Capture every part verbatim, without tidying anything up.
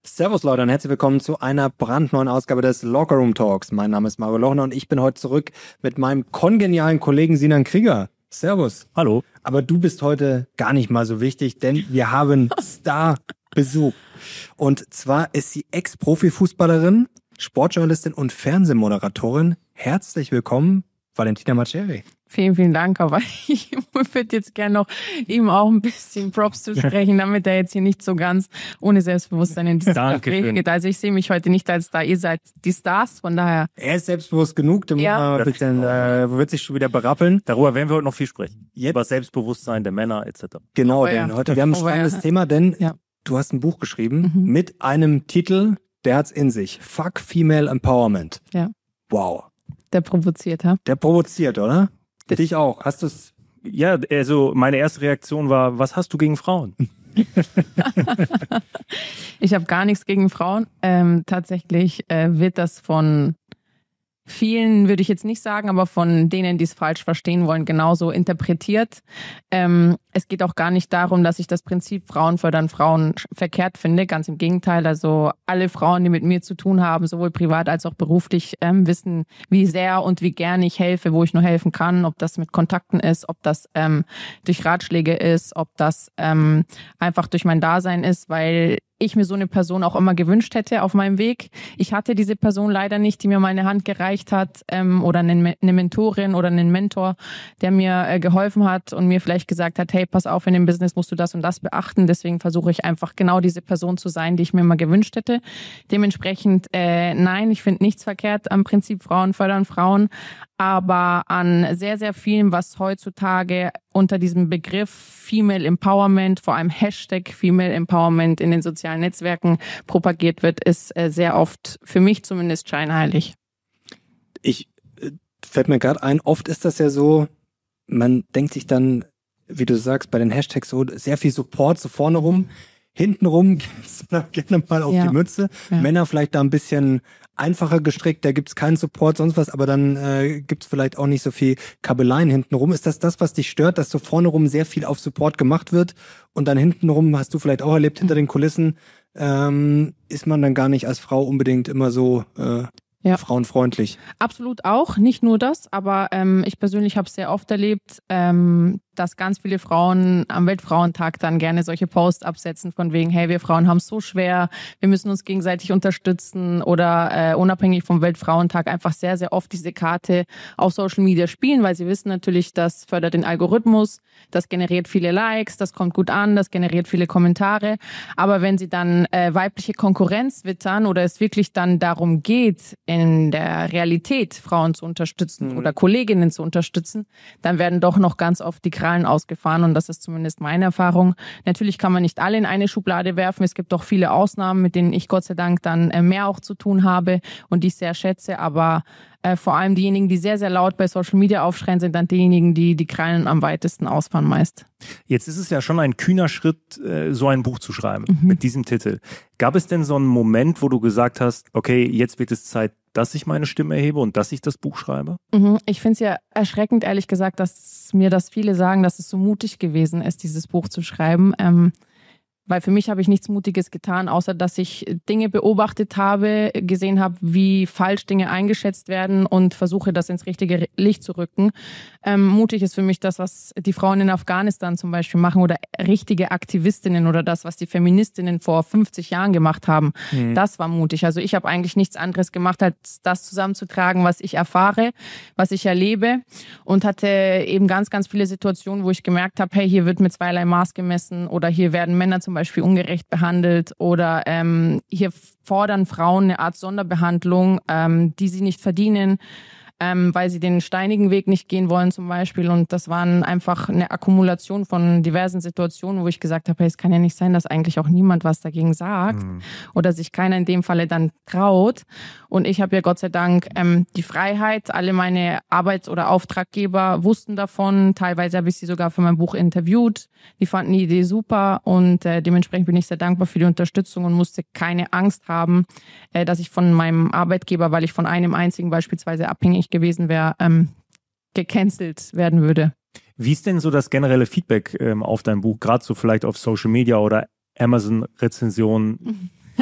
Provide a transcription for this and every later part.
Servus Leute und herzlich willkommen zu einer brandneuen Ausgabe des Locker Room Talks. Mein Name ist Mario Lochner und ich bin heute zurück mit meinem kongenialen Kollegen Sinan Krieger. Servus. Hallo. Aber du bist heute gar nicht mal so wichtig, denn wir haben Starbesuch. Und zwar ist sie Ex-Profifußballerin, Sportjournalistin und Fernsehmoderatorin. Herzlich willkommen, Valentina Maceri. Vielen, vielen Dank, aber ich würde jetzt gerne noch ihm auch ein bisschen Props zu sprechen, damit er jetzt hier nicht so ganz ohne Selbstbewusstsein in die Gespräche geht. Also ich sehe mich heute nicht als Star, ihr seid die Stars, von daher. Er ist selbstbewusst genug, der ja. muss bisschen, äh, wird sich schon wieder berappeln. Darüber werden wir heute noch viel sprechen. Jetzt. Über Selbstbewusstsein der Männer et cetera. Genau, oh, denn ja. heute, wir haben ein oh, spannendes ja. Thema, denn ja. du hast ein Buch geschrieben mhm. mit einem Titel, der hat's in sich. Fuck Female Empowerment. Ja. Wow. Der provoziert, ha? Der provoziert, oder? Dich auch. Hast du es? Ja, also meine erste Reaktion war, was hast du gegen Frauen? Ich habe gar nichts gegen Frauen. Ähm, tatsächlich äh, wird das von vielen, würde ich jetzt nicht sagen, aber von denen, die es falsch verstehen wollen, genauso interpretiert. Ähm, es geht auch gar nicht darum, dass ich das Prinzip Frauen fördern Frauen verkehrt finde. Ganz im Gegenteil. Also alle Frauen, die mit mir zu tun haben, sowohl privat als auch beruflich, ähm, wissen, wie sehr und wie gerne ich helfe, wo ich nur helfen kann. Ob das mit Kontakten ist, ob das ähm, durch Ratschläge ist, ob das ähm, einfach durch mein Dasein ist, weil ich mir so eine Person auch immer gewünscht hätte auf meinem Weg. Ich hatte diese Person leider nicht, die mir meine Hand gereicht hat ähm, oder eine, eine Mentorin oder einen Mentor, der mir äh, geholfen hat und mir vielleicht gesagt hat, hey, pass auf, in dem Business musst du das und das beachten. Deswegen versuche ich einfach genau diese Person zu sein, die ich mir immer gewünscht hätte. Dementsprechend, äh, nein, ich finde nichts verkehrt am Prinzip Frauen fördern Frauen, aber an sehr, sehr vielem, was heutzutage unter diesem Begriff Female Empowerment, vor allem Hashtag Female Empowerment in den sozialen Netzwerken propagiert wird, ist äh, sehr oft, für mich zumindest, scheinheilig. Ich, äh, fällt mir gerade ein, oft ist das ja so, man denkt sich dann, wie du sagst, bei den Hashtags so, sehr viel Support so vorne rum, hinten rum gibt's gerne mal auf ja. die Mütze. Ja. Männer vielleicht da ein bisschen einfacher gestrickt, da gibt's keinen Support, sonst was, aber dann äh, gibt's vielleicht auch nicht so viel Kabeleien hinten rum. Ist das das, was dich stört, dass so vorne rum sehr viel auf Support gemacht wird und dann hinten rum, hast du vielleicht auch erlebt, hinter den Kulissen, ähm, ist man dann gar nicht als Frau unbedingt immer so äh, ja. frauenfreundlich? Absolut auch, nicht nur das, aber ähm, ich persönlich habe es sehr oft erlebt, ähm, dass ganz viele Frauen am Weltfrauentag dann gerne solche Posts absetzen von wegen, hey, wir Frauen haben es so schwer, wir müssen uns gegenseitig unterstützen oder äh, unabhängig vom Weltfrauentag einfach sehr, sehr oft diese Karte auf Social Media spielen, weil sie wissen natürlich, das fördert den Algorithmus, das generiert viele Likes, das kommt gut an, das generiert viele Kommentare, aber wenn sie dann äh, weibliche Konkurrenz wittern oder es wirklich dann darum geht, in der Realität Frauen zu unterstützen mhm. oder Kolleginnen zu unterstützen, dann werden doch noch ganz oft die Krallen ausgefahren und das ist zumindest meine Erfahrung. Natürlich kann man nicht alle in eine Schublade werfen. Es gibt auch viele Ausnahmen, mit denen ich Gott sei Dank dann mehr auch zu tun habe und die ich sehr schätze, aber äh, vor allem diejenigen, die sehr, sehr laut bei Social Media aufschreien, sind dann diejenigen, die die Krallen am weitesten ausfahren meist. Jetzt ist es ja schon ein kühner Schritt, äh, so ein Buch zu schreiben Mhm. mit diesem Titel. Gab es denn so einen Moment, wo du gesagt hast, okay, jetzt wird es Zeit, dass ich meine Stimme erhebe und dass ich das Buch schreibe? Mhm. Ich finde es ja erschreckend, ehrlich gesagt, dass mir das viele sagen, dass es so mutig gewesen ist, dieses Buch zu schreiben. Ähm, Weil für mich habe ich nichts Mutiges getan, außer dass ich Dinge beobachtet habe, gesehen habe, wie falsch Dinge eingeschätzt werden und versuche, das ins richtige Licht zu rücken. Ähm, mutig ist für mich das, was die Frauen in Afghanistan zum Beispiel machen oder richtige Aktivistinnen oder das, was die Feministinnen vor fünfzig Jahren gemacht haben. Mhm. Das war mutig. Also ich habe eigentlich nichts anderes gemacht, als das zusammenzutragen, was ich erfahre, was ich erlebe und hatte eben ganz, ganz viele Situationen, wo ich gemerkt habe, hey, hier wird mit zweierlei Maß gemessen oder hier werden Männer zum Beispiel Beispiel ungerecht behandelt oder ähm, hier fordern Frauen eine Art Sonderbehandlung, ähm, die sie nicht verdienen, ähm, weil sie den steinigen Weg nicht gehen wollen zum Beispiel. Und das waren einfach eine Akkumulation von diversen Situationen, wo ich gesagt habe, hey, es kann ja nicht sein, dass eigentlich auch niemand was dagegen sagt mhm. oder sich keiner in dem Falle dann traut. Und ich habe ja Gott sei Dank ähm, die Freiheit. Alle meine Arbeits- oder Auftraggeber wussten davon. Teilweise habe ich sie sogar für mein Buch interviewt. Die fanden die Idee super und äh, dementsprechend bin ich sehr dankbar für die Unterstützung und musste keine Angst haben, äh, dass ich von meinem Arbeitgeber, weil ich von einem einzigen beispielsweise abhängig gewesen wäre, ähm, gecancelt werden würde. Wie ist denn so das generelle Feedback ähm, auf dein Buch, gerade so vielleicht auf Social Media oder Amazon-Rezensionen?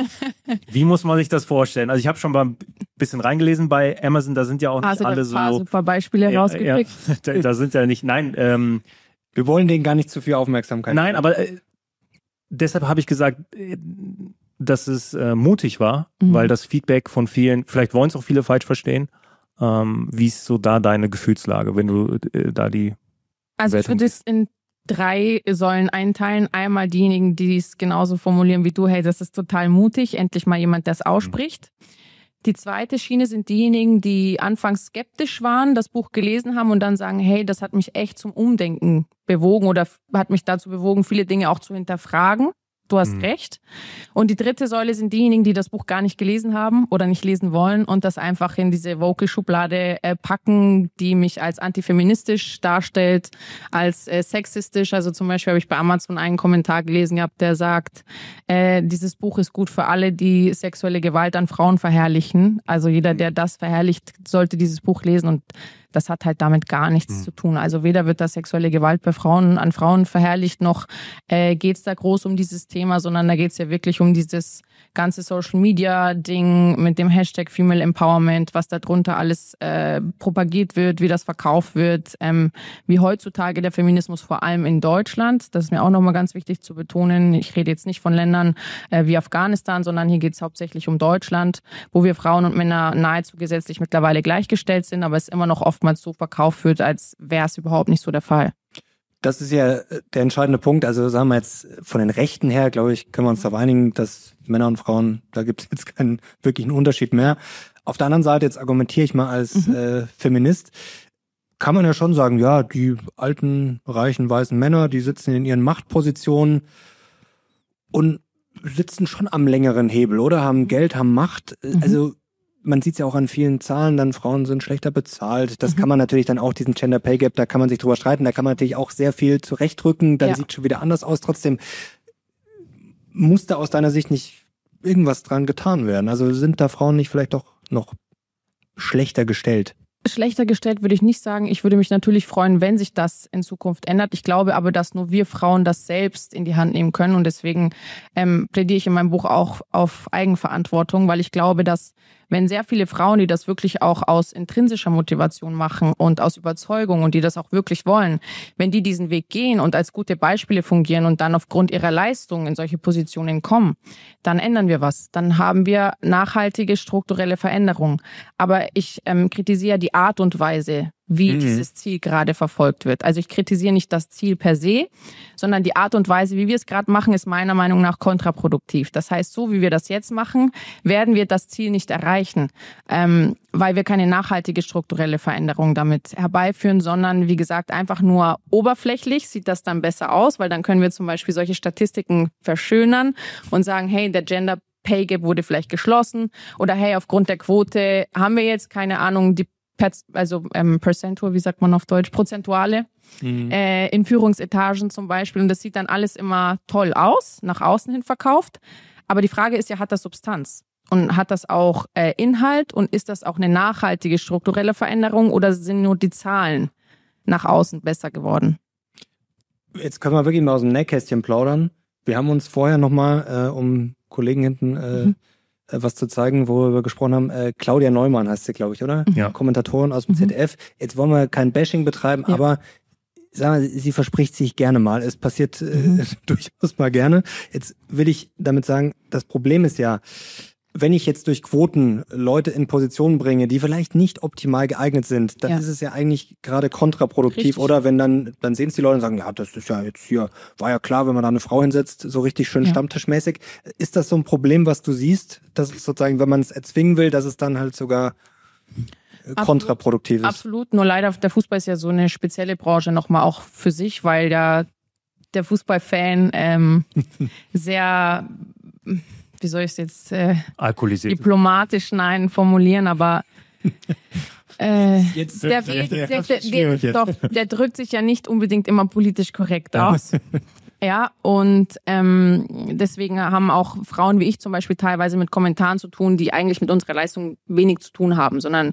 Wie muss man sich das vorstellen? Also ich habe schon mal ein bisschen reingelesen bei Amazon, da sind ja auch nicht also alle ein paar so... super Beispiele Ja, rausgekriegt. ja, da, da sind ja nicht... Nein, ähm, Wir wollen denen gar nicht zu viel Aufmerksamkeit. Nein, aber äh, deshalb habe ich gesagt, äh, dass es äh, mutig war, Mhm. weil das Feedback von vielen, vielleicht wollen es auch viele falsch verstehen. Ähm, wie ist so da deine Gefühlslage, wenn du äh, da die... Also ich würde es in drei Säulen einteilen. Einmal diejenigen, die es genauso formulieren wie du, hey, das ist total mutig, endlich mal jemand, der es ausspricht. Die zweite Schiene sind diejenigen, die anfangs skeptisch waren, das Buch gelesen haben und dann sagen, hey, das hat mich echt zum Umdenken bewogen oder hat mich dazu bewogen, viele Dinge auch zu hinterfragen. Du hast Mhm. recht. Und die dritte Säule sind diejenigen, die das Buch gar nicht gelesen haben oder nicht lesen wollen und das einfach in diese Woke-Schublade äh, packen, die mich als antifeministisch darstellt, als äh, sexistisch. Also zum Beispiel habe ich bei Amazon einen Kommentar gelesen gehabt, der sagt, äh, dieses Buch ist gut für alle, die sexuelle Gewalt an Frauen verherrlichen. Also jeder, der das verherrlicht, sollte dieses Buch lesen und das hat halt damit gar nichts Mhm. zu tun. Also weder wird da sexuelle Gewalt bei Frauen an Frauen verherrlicht, noch äh, geht es da groß um dieses Thema, sondern da geht es ja wirklich um dieses ganze Social-Media-Ding mit dem Hashtag Female Empowerment, was da drunter alles äh, propagiert wird, wie das verkauft wird, ähm, wie heutzutage der Feminismus vor allem in Deutschland, das ist mir auch nochmal ganz wichtig zu betonen, ich rede jetzt nicht von Ländern äh, wie Afghanistan, sondern hier geht es hauptsächlich um Deutschland, wo wir Frauen und Männer nahezu gesetzlich mittlerweile gleichgestellt sind, aber es immer noch oftmals so verkauft wird, als wäre es überhaupt nicht so der Fall. Das ist ja der entscheidende Punkt. Also sagen wir jetzt von den Rechten her, glaube ich, können wir uns darauf einigen, dass Männer und Frauen, da gibt es jetzt keinen wirklichen Unterschied mehr. Auf der anderen Seite, jetzt argumentiere ich mal als Mhm. äh, Feminist, kann man ja schon sagen, ja, die alten, reichen, weißen Männer, die sitzen in ihren Machtpositionen und sitzen schon am längeren Hebel, oder? Haben Geld, haben Macht. Mhm. Also man sieht es ja auch an vielen Zahlen, dann Frauen sind schlechter bezahlt. Das Mhm. kann man natürlich dann auch, diesen Gender Pay Gap, da kann man sich drüber streiten, da kann man natürlich auch sehr viel zurechtrücken, dann Ja. sieht schon wieder anders aus. Trotzdem muss da aus deiner Sicht nicht irgendwas dran getan werden. Also sind da Frauen nicht vielleicht doch noch schlechter gestellt? Schlechter gestellt würde ich nicht sagen. Ich würde mich natürlich freuen, wenn sich das in Zukunft ändert. Ich glaube aber, dass nur wir Frauen das selbst in die Hand nehmen können. Und deswegen ähm, plädiere ich in meinem Buch auch auf Eigenverantwortung, weil ich glaube, dass wenn sehr viele Frauen, die das wirklich auch aus intrinsischer Motivation machen und aus Überzeugung und die das auch wirklich wollen, wenn die diesen Weg gehen und als gute Beispiele fungieren und dann aufgrund ihrer Leistung in solche Positionen kommen, dann ändern wir was. Dann haben wir nachhaltige strukturelle Veränderungen. Aber ich ähm, kritisiere die Art und Weise, wie Mhm. dieses Ziel gerade verfolgt wird. Also ich kritisiere nicht das Ziel per se, sondern die Art und Weise, wie wir es gerade machen, ist meiner Meinung nach kontraproduktiv. Das heißt, so wie wir das jetzt machen, werden wir das Ziel nicht erreichen, ähm, weil wir keine nachhaltige strukturelle Veränderung damit herbeiführen, sondern wie gesagt, einfach nur oberflächlich sieht das dann besser aus, weil dann können wir zum Beispiel solche Statistiken verschönern und sagen, hey, der Gender Pay Gap wurde vielleicht geschlossen oder hey, aufgrund der Quote haben wir jetzt, keine Ahnung, die also ähm, Percentual, wie sagt man auf Deutsch, Prozentuale, Mhm. äh, in Führungsetagen zum Beispiel. Und das sieht dann alles immer toll aus, nach außen hin verkauft. Aber die Frage ist ja, hat das Substanz? Und hat das auch äh, Inhalt? Und ist das auch eine nachhaltige strukturelle Veränderung? Oder sind nur die Zahlen nach außen besser geworden? Jetzt können wir wirklich mal aus dem Nähkästchen plaudern. Wir haben uns vorher nochmal, äh, um Kollegen hinten äh, Mhm. äh, was zu zeigen, wo wir gesprochen haben. Äh, Claudia Neumann heißt sie, glaube ich, oder? Ja. Kommentatorin aus dem Mhm. Z D F. Jetzt wollen wir kein Bashing betreiben, Ja. aber sagen wir, sie verspricht sich gerne mal. Es passiert Mhm. äh, durchaus mal gerne. Jetzt will ich damit sagen, das Problem ist ja, wenn ich jetzt durch Quoten Leute in Positionen bringe, die vielleicht nicht optimal geeignet sind, dann Ja. ist es ja eigentlich gerade kontraproduktiv. Richtig. Oder wenn dann, dann sehen es die Leute und sagen, ja, das ist ja jetzt hier, war ja klar, wenn man da eine Frau hinsetzt, so richtig schön Ja. stammtischmäßig. Ist das so ein Problem, was du siehst, dass es sozusagen, wenn man es erzwingen will, dass es dann halt sogar äh, Absolut. kontraproduktiv ist? Absolut, nur leider, der Fußball ist ja so eine spezielle Branche nochmal auch für sich, weil ja der Fußballfan ähm, sehr, wie soll ich es jetzt äh, Alkoholisiert. diplomatisch nein formulieren, aber äh, Jetzt, der, der, der, der, der, doch, der drückt sich ja nicht unbedingt immer politisch korrekt aus. Ja, und ähm, deswegen haben auch Frauen wie ich zum Beispiel teilweise mit Kommentaren zu tun, die eigentlich mit unserer Leistung wenig zu tun haben, sondern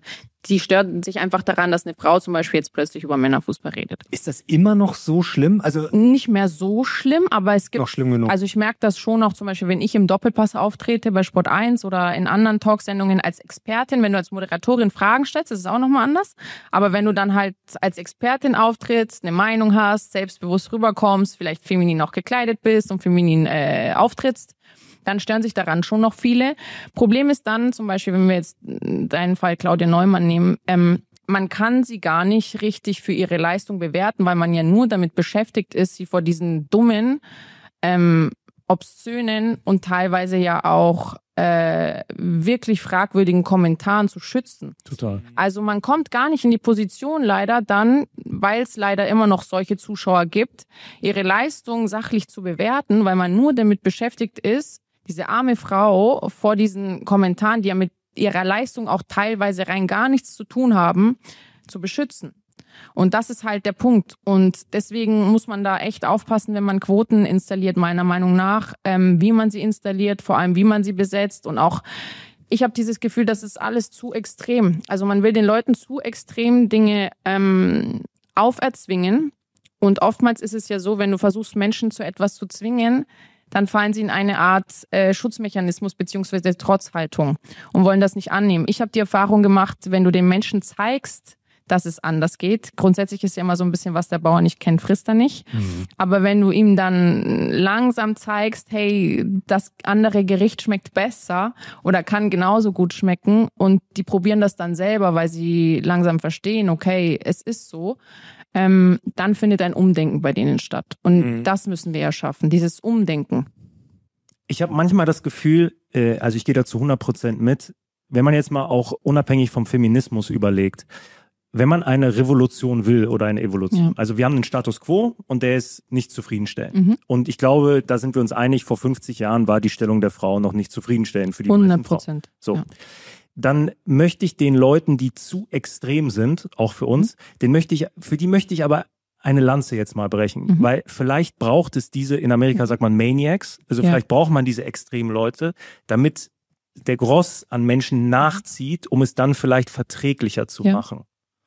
die stören sich einfach daran, dass eine Frau zum Beispiel jetzt plötzlich über Männerfußball redet. Ist das immer noch so schlimm? Also nicht mehr so schlimm, aber es gibt, noch schlimm genug. Also ich merke das schon auch zum Beispiel, wenn ich im Doppelpass auftrete bei Sport eins oder in anderen Talksendungen als Expertin, wenn du als Moderatorin Fragen stellst, das ist auch nochmal anders. Aber wenn du dann halt als Expertin auftrittst, eine Meinung hast, selbstbewusst rüberkommst, vielleicht feminin auch gekleidet bist und feminin äh, auftrittst, dann stören sich daran schon noch viele. Problem ist dann zum Beispiel, wenn wir jetzt deinen Fall Claudia Neumann nehmen, ähm, man kann sie gar nicht richtig für ihre Leistung bewerten, weil man ja nur damit beschäftigt ist, sie vor diesen dummen, ähm, obszönen und teilweise ja auch äh, wirklich fragwürdigen Kommentaren zu schützen. Total. Also man kommt gar nicht in die Position leider dann, weil es leider immer noch solche Zuschauer gibt, ihre Leistung sachlich zu bewerten, weil man nur damit beschäftigt ist, diese arme Frau vor diesen Kommentaren, die ja mit ihrer Leistung auch teilweise rein gar nichts zu tun haben, zu beschützen. Und das ist halt der Punkt. Und deswegen muss man da echt aufpassen, wenn man Quoten installiert, meiner Meinung nach, ähm, wie man sie installiert, vor allem wie man sie besetzt. Und auch, ich habe dieses Gefühl, das ist alles zu extrem. Also man will den Leuten zu extrem Dinge ähm, auferzwingen. Und oftmals ist es ja so, wenn du versuchst, Menschen zu etwas zu zwingen, dann fallen sie in eine Art äh, Schutzmechanismus beziehungsweise Trotzhaltung und wollen das nicht annehmen. Ich habe die Erfahrung gemacht, wenn du den Menschen zeigst, dass es anders geht. Grundsätzlich ist ja immer so ein bisschen, was der Bauer nicht kennt, frisst er nicht. Mhm. Aber wenn du ihm dann langsam zeigst, hey, das andere Gericht schmeckt besser oder kann genauso gut schmecken und die probieren das dann selber, weil sie langsam verstehen, okay, es ist so, ähm, dann findet ein Umdenken bei denen statt. Und mhm. das müssen wir ja schaffen, dieses Umdenken. Ich habe manchmal das Gefühl, äh, also ich gehe da zu hundert Prozent mit, wenn man jetzt mal auch unabhängig vom Feminismus überlegt, wenn man eine Revolution will oder eine Evolution, ja. Also wir haben einen Status quo und der ist nicht zufriedenstellend. Mhm. Und ich glaube, da sind wir uns einig, vor fünfzig Jahren war die Stellung der Frau noch nicht zufriedenstellend für die hundert Prozent. So. Ja. Dann möchte ich den Leuten, die zu extrem sind, auch für uns, mhm. den möchte ich, für die möchte ich aber eine Lanze jetzt mal brechen, mhm. weil vielleicht braucht es diese, in Amerika sagt man Maniacs, also ja. vielleicht braucht man diese extremen Leute, damit der Gross an Menschen nachzieht, um es dann vielleicht verträglicher zu ja. machen.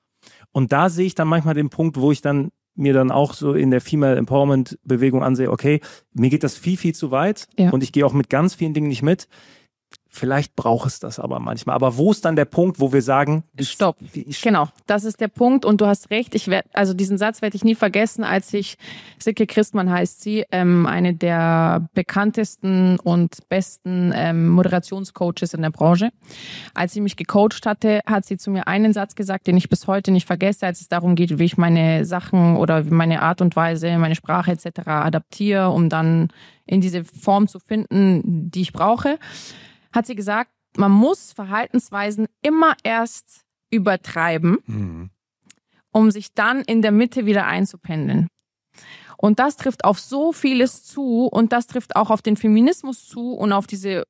Und da sehe ich dann manchmal den Punkt, wo ich dann mir dann auch so in der Female Empowerment Bewegung ansehe, okay, mir geht das viel, viel zu weit ja. und ich gehe auch mit ganz vielen Dingen nicht mit. Vielleicht braucht es das aber manchmal. Aber wo ist dann der Punkt, wo wir sagen, stopp. Genau, das ist der Punkt und du hast recht. Ich werd, also diesen Satz werde ich nie vergessen, als ich, Silke Christmann heißt sie, ähm, eine der bekanntesten und besten ähm, Moderationscoaches in der Branche. Als sie mich gecoacht hatte, hat sie zu mir einen Satz gesagt, den ich bis heute nicht vergesse, als es darum geht, wie ich meine Sachen oder meine Art und Weise, meine Sprache et cetera adaptiere, um dann in diese Form zu finden, die ich brauche. Hat sie gesagt, man muss Verhaltensweisen immer erst übertreiben, mhm. um sich dann in der Mitte wieder einzupendeln. Und das trifft auf so vieles zu und das trifft auch auf den Feminismus zu und auf diese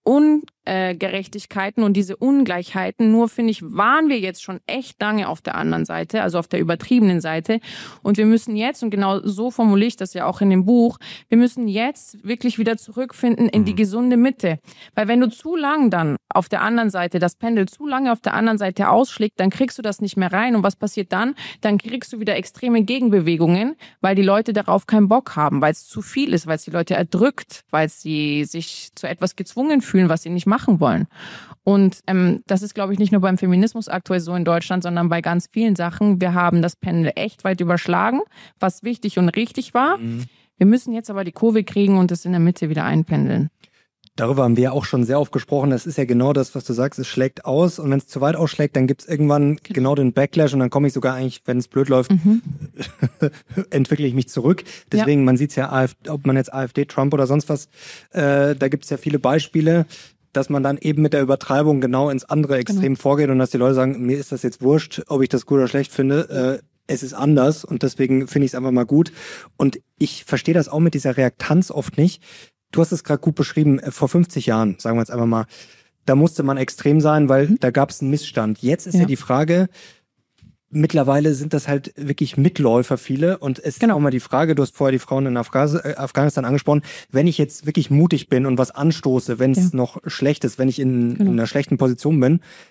Ungerechtigkeiten und diese Ungleichheiten. Nur, finde ich, waren wir jetzt schon echt lange auf der anderen Seite, also auf der übertriebenen Seite. Und wir müssen jetzt, und genau so formuliere ich das ja auch in dem Buch, wir müssen jetzt wirklich wieder zurückfinden in die gesunde Mitte. Weil wenn du zu lang dann auf der anderen Seite, das Pendel zu lange auf der anderen Seite ausschlägt, dann kriegst du das nicht mehr rein. Und was passiert dann? Dann kriegst du wieder extreme Gegenbewegungen, weil die Leute darauf keinen Bock haben, weil es zu viel ist, weil es die Leute erdrückt, weil sie sich zu etwas gezwungen fühlen, fühlen, was sie nicht machen wollen. Und ähm, das ist, glaube ich, nicht nur beim Feminismus aktuell so in Deutschland, sondern bei ganz vielen Sachen. Wir haben das Pendel echt weit überschlagen, was wichtig und richtig war. Mhm. Wir müssen jetzt aber die Kurve kriegen und es in der Mitte wieder einpendeln. Darüber haben wir ja auch schon sehr oft gesprochen. Das ist ja genau das, was du sagst. Es schlägt aus und wenn es zu weit ausschlägt, dann gibt es irgendwann genau den Backlash und dann komme ich sogar eigentlich, wenn es blöd läuft, mhm. entwickle ich mich zurück. Deswegen, ja. man sieht es ja, ob man jetzt AfD, Trump oder sonst was, äh, da gibt es ja viele Beispiele, dass man dann eben mit der Übertreibung genau ins andere Extrem genau. vorgeht und dass die Leute sagen, mir ist das jetzt wurscht, ob ich das gut oder schlecht finde. Äh, es ist anders und deswegen finde ich es einfach mal gut. Und ich verstehe das auch mit dieser Reaktanz oft nicht. Du hast es gerade gut beschrieben, vor fünfzig Jahren, sagen wir jetzt einfach mal, da musste man extrem sein, weil mhm. da gab es einen Missstand. Jetzt ist ja. ja die Frage, mittlerweile sind das halt wirklich Mitläufer viele und es genau. ist auch mal die Frage, du hast vorher die Frauen in Afghanistan angesprochen, wenn ich jetzt wirklich mutig bin und was anstoße, wenn es ja. noch schlecht ist, wenn ich in, genau. in einer schlechten Position bin,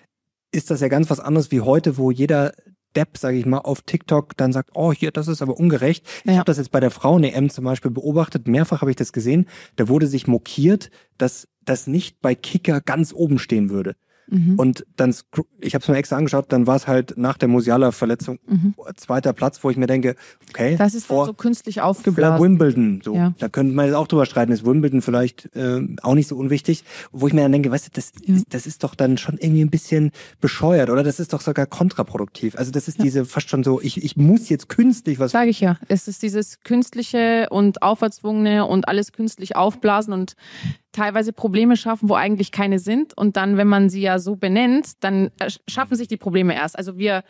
ist das ja ganz was anderes wie heute, wo jeder Depp, sage ich mal, auf TikTok dann sagt, oh, hier, das ist aber ungerecht. Ja. Ich habe das jetzt bei der Frauen-E M zum Beispiel beobachtet, mehrfach habe ich das gesehen, da wurde sich mokiert, dass das nicht bei Kicker ganz oben stehen würde. Mhm. Und dann, ich habe es mir extra angeschaut, dann war es halt nach der Musiala-Verletzung mhm. zweiter Platz, wo ich mir denke, okay. Das ist vor, so künstlich aufgeblasen. Wimbledon, so. Ja. Da könnte man jetzt auch drüber streiten, ist Wimbledon vielleicht äh, auch nicht so unwichtig. Wo ich mir dann denke, weißt du, das, ja. ist, das ist doch dann schon irgendwie ein bisschen bescheuert, oder? Das ist doch sogar kontraproduktiv. Also das ist ja. diese fast schon so, ich, ich muss jetzt künstlich was... Sage ich ja. Es ist dieses künstliche und auferzwungene und alles künstlich aufblasen und teilweise Probleme schaffen, wo eigentlich keine sind. Und dann, wenn man sie ja so benennt, dann schaffen sich die Probleme erst. Also wir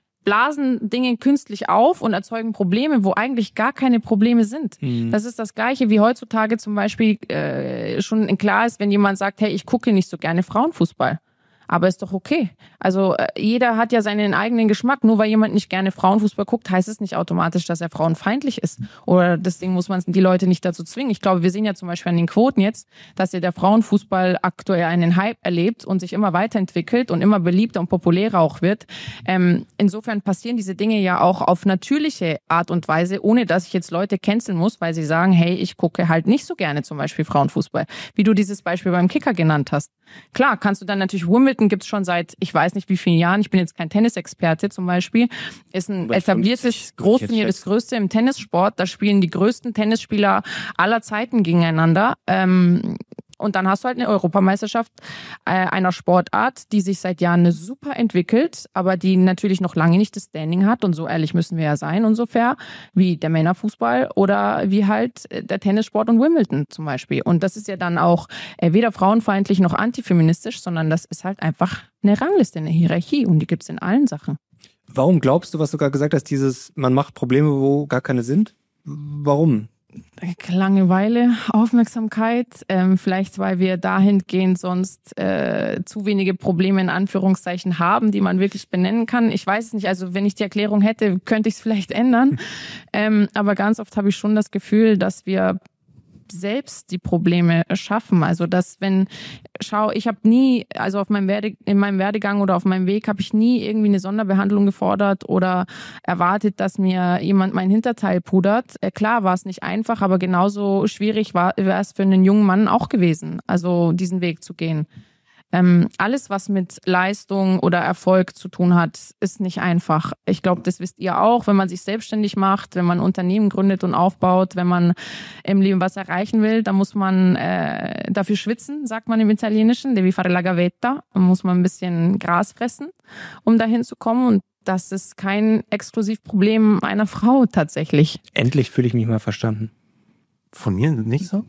blasen Dinge künstlich auf und erzeugen Probleme, wo eigentlich gar keine Probleme sind. Mhm. Das ist das Gleiche, wie heutzutage zum Beispiel äh, schon klar ist, wenn jemand sagt, hey, ich gucke nicht so gerne Frauenfußball. Aber ist doch okay. Also äh, jeder hat ja seinen eigenen Geschmack. Nur weil jemand nicht gerne Frauenfußball guckt, heißt es nicht automatisch, dass er frauenfeindlich ist. Oder deswegen muss man die Leute nicht dazu zwingen. Ich glaube, wir sehen ja zum Beispiel an den Quoten jetzt, dass ja der Frauenfußball aktuell einen Hype erlebt und sich immer weiterentwickelt und immer beliebter und populärer auch wird. Ähm, insofern passieren diese Dinge ja auch auf natürliche Art und Weise, ohne dass ich jetzt Leute canceln muss, weil sie sagen, hey, ich gucke halt nicht so gerne zum Beispiel Frauenfußball. Wie du dieses Beispiel beim Kicker genannt hast. Klar, kannst du dann natürlich Wimbledon gibt's schon seit, ich weiß nicht wie vielen Jahren, ich bin jetzt kein Tennisexperte zum Beispiel, ist ein etabliertes Großturnier, das größte im Tennissport, da spielen die größten Tennisspieler aller Zeiten gegeneinander. Ähm, Und dann hast du halt eine Europameisterschaft äh, einer Sportart, die sich seit Jahren super entwickelt, aber die natürlich noch lange nicht das Standing hat. Und so ehrlich müssen wir ja sein, ungefähr, wie der Männerfußball oder wie halt der Tennissport und Wimbledon zum Beispiel. Und das ist ja dann auch äh, weder frauenfeindlich noch antifeministisch, sondern das ist halt einfach eine Rangliste, eine Hierarchie und die gibt's in allen Sachen. Warum glaubst du, was du gerade gesagt hast, dieses, man macht Probleme, wo gar keine sind? Warum? Langeweile, Aufmerksamkeit, ähm, vielleicht weil wir dahingehend sonst äh, zu wenige Probleme in Anführungszeichen haben, die man wirklich benennen kann. Ich weiß es nicht, also wenn ich die Erklärung hätte, könnte ich es vielleicht ändern. Ähm, aber ganz oft habe ich schon das Gefühl, dass wir selbst die Probleme schaffen. Also dass wenn, schau, ich habe nie, also auf meinem Werde, in meinem Werdegang oder auf meinem Weg habe ich nie irgendwie eine Sonderbehandlung gefordert oder erwartet, dass mir jemand mein Hinterteil pudert. Äh, klar war es nicht einfach, aber genauso schwierig war es für einen jungen Mann auch gewesen, also diesen Weg zu gehen. Ähm, alles, was mit Leistung oder Erfolg zu tun hat, ist nicht einfach. Ich glaube, das wisst ihr auch, wenn man sich selbstständig macht, wenn man Unternehmen gründet und aufbaut, wenn man im Leben was erreichen will, dann muss man äh, dafür schwitzen, sagt man im Italienischen, devi fare la gavetta, dann muss man ein bisschen Gras fressen, um dahin zu kommen und das ist kein Exklusivproblem einer Frau tatsächlich. Endlich fühle ich mich mal verstanden. Von mir nicht so?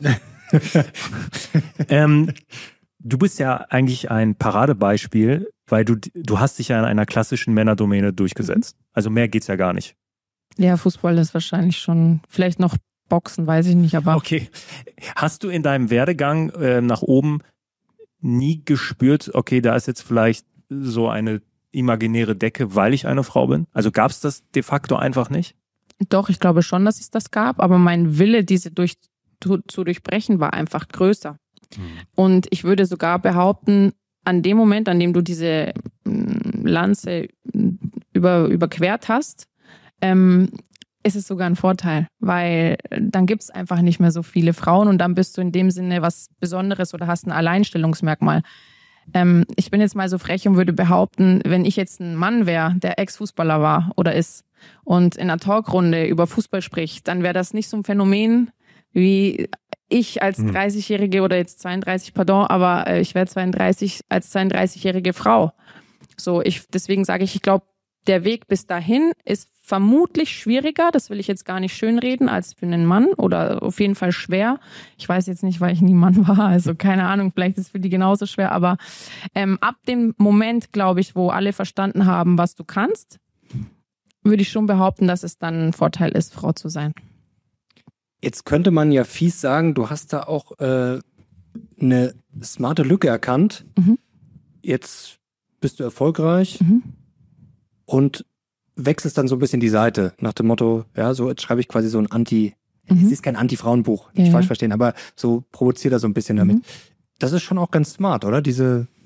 ähm, Du bist ja eigentlich ein Paradebeispiel, weil du du hast dich ja in einer klassischen Männerdomäne durchgesetzt. Also mehr geht's ja gar nicht. Ja, Fußball ist wahrscheinlich schon, vielleicht noch Boxen, weiß ich nicht, aber... Okay. Hast du in deinem Werdegang äh, nach oben nie gespürt, okay, da ist jetzt vielleicht so eine imaginäre Decke, weil ich eine Frau bin? Also gab's das de facto einfach nicht? Doch, ich glaube schon, dass es das gab, aber mein Wille, diese durch, zu, zu durchbrechen, war einfach größer. Und ich würde sogar behaupten, an dem Moment, an dem du diese Lanze über, überquert hast, ähm, ist es sogar ein Vorteil, weil dann gibt es einfach nicht mehr so viele Frauen und dann bist du in dem Sinne was Besonderes oder hast ein Alleinstellungsmerkmal. Ähm, ich bin jetzt mal so frech und würde behaupten, wenn ich jetzt ein Mann wäre, der Ex-Fußballer war oder ist und in einer Talkrunde über Fußball spricht, dann wäre das nicht so ein Phänomen wie ich als dreißigjährige oder jetzt zweiunddreißig, pardon, aber äh, ich wäre zweiunddreißig als zweiunddreißigjährige Frau. So, ich deswegen sage ich, ich glaube, der Weg bis dahin ist vermutlich schwieriger, das will ich jetzt gar nicht schönreden, als für einen Mann oder auf jeden Fall schwer. Ich weiß jetzt nicht, weil ich nie Mann war, also keine Ahnung, vielleicht ist es für die genauso schwer, aber ähm, ab dem Moment, glaube ich, wo alle verstanden haben, was du kannst, würde ich schon behaupten, dass es dann ein Vorteil ist, Frau zu sein. Jetzt könnte man ja fies sagen, du hast da auch äh, eine smarte Lücke erkannt. Mhm. Jetzt bist du erfolgreich mhm. und wechselst dann so ein bisschen die Seite nach dem Motto, ja, so jetzt schreibe ich quasi so ein Anti, mhm. es ist kein Anti-Frauen-Buch, nicht ja, falsch verstehen, aber so provoziert er so ein bisschen damit. Mhm. Das ist schon auch ganz smart, oder? Diese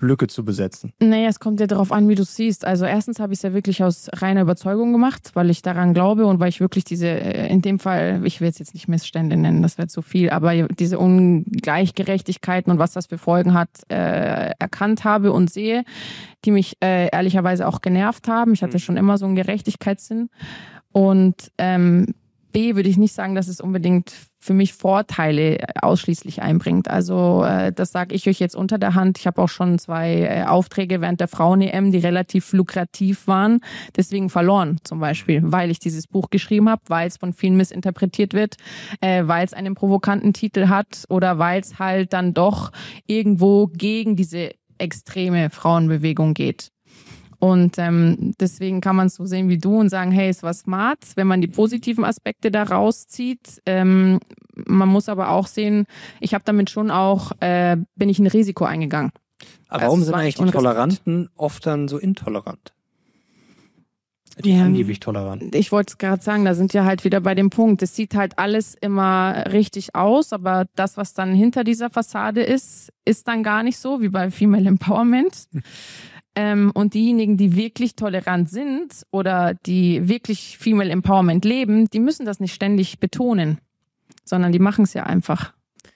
Lücke zu besetzen? Naja, es kommt ja darauf an, wie du es siehst. Also erstens habe ich es ja wirklich aus reiner Überzeugung gemacht, weil ich daran glaube und weil ich wirklich diese, in dem Fall, ich will es jetzt nicht Missstände nennen, das wäre zu viel, aber diese Ungleichgerechtigkeiten und was das für Folgen hat, äh, erkannt habe und sehe, die mich äh, ehrlicherweise auch genervt haben. Ich hatte schon immer so einen Gerechtigkeitssinn. Und ähm, B, würde ich nicht sagen, dass es unbedingt für mich Vorteile ausschließlich einbringt. Also äh, das sage ich euch jetzt unter der Hand. Ich habe auch schon zwei äh, Aufträge während der Frauen-E M, die relativ lukrativ waren, deswegen verloren zum Beispiel, weil ich dieses Buch geschrieben habe, weil es von vielen missinterpretiert wird, äh, weil es einen provokanten Titel hat oder weil es halt dann doch irgendwo gegen diese extreme Frauenbewegung geht. Und ähm, deswegen kann man es so sehen wie du und sagen, hey, es war smart, wenn man die positiven Aspekte da rauszieht. Ähm, man muss aber auch sehen, ich habe damit schon auch, äh, bin ich ein Risiko eingegangen. Aber warum sind eigentlich die Toleranten oft dann so intolerant? Die ja, angeblich tolerant. Ich wollte es gerade sagen, da sind wir halt wieder bei dem Punkt. Es sieht halt alles immer richtig aus, aber das, was dann hinter dieser Fassade ist, ist dann gar nicht so, wie bei Female Empowerment. Ähm, und diejenigen, die wirklich tolerant sind oder die wirklich Female Empowerment leben, die müssen das nicht ständig betonen, sondern die machen es ja einfach.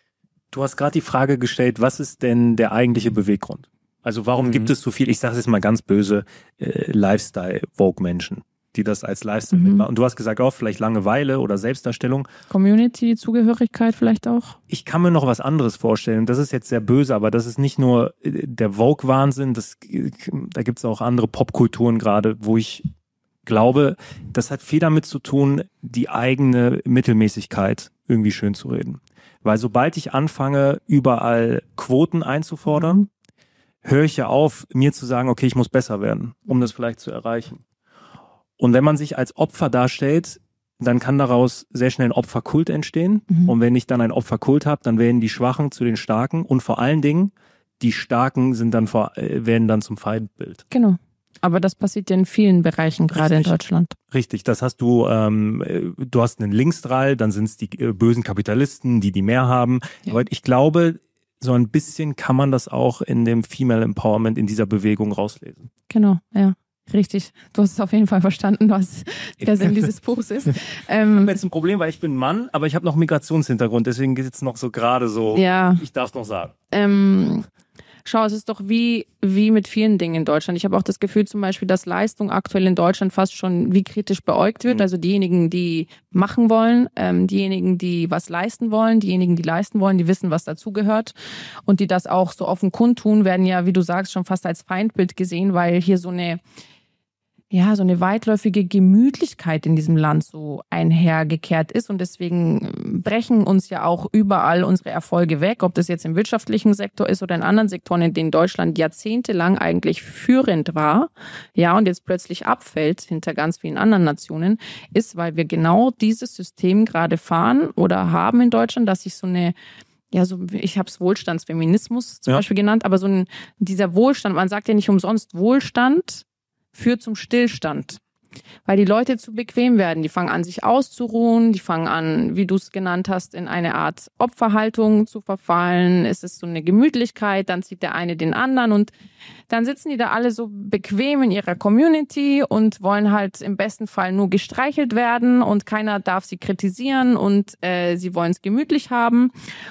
Du hast gerade die Frage gestellt, was ist denn der eigentliche Beweggrund? Also warum mhm. gibt es so viel, ich sage es jetzt mal ganz böse, äh, Lifestyle-Vogue-Menschen, die das als Lifestyle mhm. mitmachen. Und du hast gesagt, auch vielleicht Langeweile oder Selbstdarstellung. Community, Zugehörigkeit vielleicht auch. Ich kann mir noch was anderes vorstellen. Das ist jetzt sehr böse, aber das ist nicht nur der Vogue-Wahnsinn. Das, da gibt es auch andere Popkulturen gerade, wo ich glaube, das hat viel damit zu tun, die eigene Mittelmäßigkeit irgendwie schön zu reden. Weil sobald ich anfange, überall Quoten einzufordern, mhm. höre ich ja auf, mir zu sagen, okay, ich muss besser werden, um das vielleicht zu erreichen. Und wenn man sich als Opfer darstellt, dann kann daraus sehr schnell ein Opferkult entstehen. Mhm. Und wenn ich dann ein Opferkult habe, dann werden die Schwachen zu den Starken und vor allen Dingen, die Starken sind dann vor, werden dann zum Feindbild. Genau. Aber das passiert ja in vielen Bereichen, gerade Richtig. in Deutschland. Richtig, das hast du, ähm, du hast einen Linksdrall, dann sind es die äh, bösen Kapitalisten, die die mehr haben. Ja. Aber ich glaube, so ein bisschen kann man das auch in dem Female Empowerment, in dieser Bewegung rauslesen. Genau, ja. Richtig, du hast es auf jeden Fall verstanden, was der Sinn dieses Buchs ist. Ähm, ich habe jetzt ein Problem, weil ich bin Mann, aber ich habe noch einen Migrationshintergrund, deswegen geht es jetzt noch so gerade so, ja. ich darf es noch sagen. Ähm, schau, es ist doch wie, wie mit vielen Dingen in Deutschland. Ich habe auch das Gefühl zum Beispiel, dass Leistung aktuell in Deutschland fast schon wie kritisch beäugt wird. Mhm. Also diejenigen, die machen wollen, ähm, diejenigen, die was leisten wollen, diejenigen, die leisten wollen, die wissen, was dazugehört und die das auch so offen kundtun, werden ja, wie du sagst, schon fast als Feindbild gesehen, weil hier so eine ja, so eine weitläufige Gemütlichkeit in diesem Land so einhergekehrt ist und deswegen brechen uns ja auch überall unsere Erfolge weg, ob das jetzt im wirtschaftlichen Sektor ist oder in anderen Sektoren, in denen Deutschland jahrzehntelang eigentlich führend war, ja, und jetzt plötzlich abfällt hinter ganz vielen anderen Nationen, ist, weil wir genau dieses System gerade fahren oder haben in Deutschland, dass sich so eine ja, so, ich habe es Wohlstandsfeminismus zum ja. Beispiel genannt, aber so ein, dieser Wohlstand, man sagt ja nicht umsonst Wohlstand, führt zum Stillstand, weil die Leute zu bequem werden. Die fangen an, sich auszuruhen, die fangen an, wie du es genannt hast, in eine Art Opferhaltung zu verfallen. Es ist so eine Gemütlichkeit, dann zieht der eine den anderen und dann sitzen die da alle so bequem in ihrer Community und wollen halt im besten Fall nur gestreichelt werden und keiner darf sie kritisieren und äh, sie wollen es gemütlich haben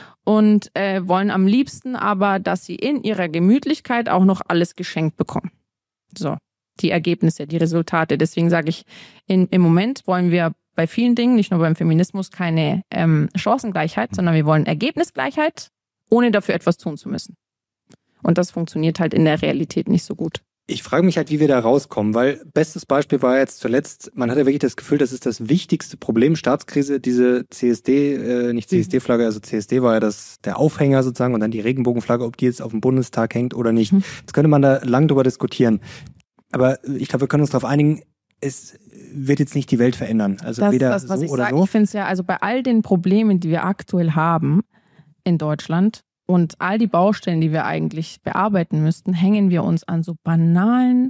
und äh, wollen am liebsten aber, dass sie in ihrer Gemütlichkeit auch noch alles geschenkt bekommen. So. Die Ergebnisse, die Resultate. Deswegen sage ich, in, im Moment wollen wir bei vielen Dingen, nicht nur beim Feminismus, keine ähm, Chancengleichheit, sondern wir wollen Ergebnisgleichheit, ohne dafür etwas tun zu müssen. Und das funktioniert halt in der Realität nicht so gut. Ich frage mich halt, wie wir da rauskommen, weil bestes Beispiel war jetzt zuletzt, man hatte wirklich das Gefühl, das ist das wichtigste Problem, Staatskrise, diese C S D, äh, nicht C S D-Flagge, also C S D war ja das der Aufhänger sozusagen und dann die Regenbogenflagge, ob die jetzt auf dem Bundestag hängt oder nicht. Mhm. Jetzt könnte man da lang drüber diskutieren. Aber ich glaube, wir können uns darauf einigen, es wird jetzt nicht die Welt verändern. Also das, weder das, was so ich oder sag, so. Ich finde es ja, also bei all den Problemen, die wir aktuell haben in Deutschland und all die Baustellen, die wir eigentlich bearbeiten müssten, hängen wir uns an so banalen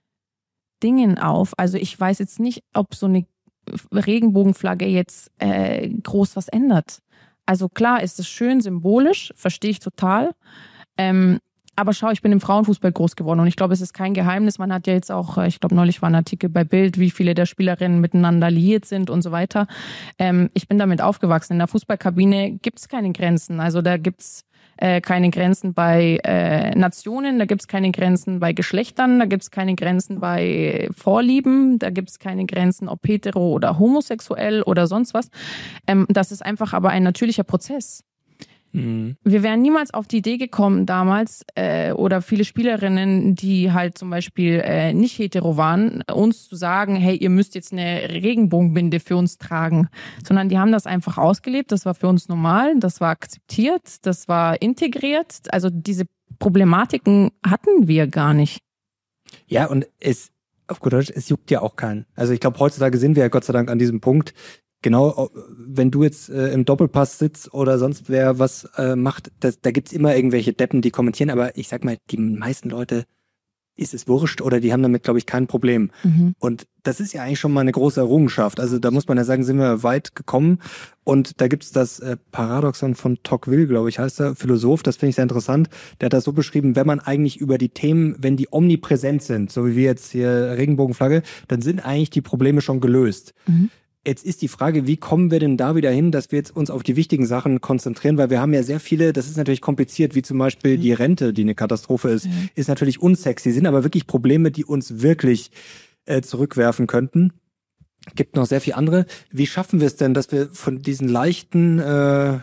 Dingen auf. Also ich weiß jetzt nicht, ob so eine Regenbogenflagge jetzt äh, groß was ändert. Also klar ist es schön symbolisch, verstehe ich total. Ähm, aber schau, ich bin im Frauenfußball groß geworden und ich glaube, es ist kein Geheimnis. Man hat ja jetzt auch, ich glaube, neulich war ein Artikel bei Bild, wie viele der Spielerinnen miteinander liiert sind und so weiter. Ähm, ich bin damit aufgewachsen. In der Fußballkabine gibt es keine Grenzen. Also da gibt es äh, keine Grenzen bei äh, Nationen, da gibt es keine Grenzen bei Geschlechtern, da gibt es keine Grenzen bei Vorlieben, da gibt es keine Grenzen, ob hetero oder homosexuell oder sonst was. Ähm, das ist einfach aber ein natürlicher Prozess. Wir wären niemals auf die Idee gekommen damals, äh, oder viele Spielerinnen, die halt zum Beispiel äh, nicht hetero waren, uns zu sagen, hey, ihr müsst jetzt eine Regenbogenbinde für uns tragen. Sondern die haben das einfach ausgelebt, das war für uns normal, das war akzeptiert, das war integriert. Also diese Problematiken hatten wir gar nicht. Ja, und es, auf gut Deutsch, es juckt ja auch keinen. Also ich glaube, heutzutage sind wir ja Gott sei Dank an diesem Punkt. Genau, wenn du jetzt äh, im Doppelpass sitzt oder sonst wer was äh, macht, das, da gibt's immer irgendwelche Deppen, die kommentieren, aber ich sag mal, die meisten Leute ist es wurscht oder die haben damit, glaube ich, kein Problem. Mhm. Und das ist ja eigentlich schon mal eine große Errungenschaft. Also da muss man ja sagen, sind wir weit gekommen. Und da gibt's das äh, Paradoxon von Tocqueville, glaube ich, heißt er, Philosoph, das finde ich sehr interessant. Der hat das so beschrieben, wenn man eigentlich über die Themen, wenn die omnipräsent sind, so wie wir jetzt hier Regenbogenflagge, dann sind eigentlich die Probleme schon gelöst. Mhm. Jetzt ist die Frage, wie kommen wir denn da wieder hin, dass wir jetzt uns auf die wichtigen Sachen konzentrieren, weil wir haben ja sehr viele, das ist natürlich kompliziert, wie zum Beispiel die Rente, die eine Katastrophe ist, mhm. ist natürlich unsexy, sind aber wirklich Probleme, die uns wirklich äh, zurückwerfen könnten. Gibt noch sehr viel andere. Wie schaffen wir es denn, dass wir von diesen leichten, äh,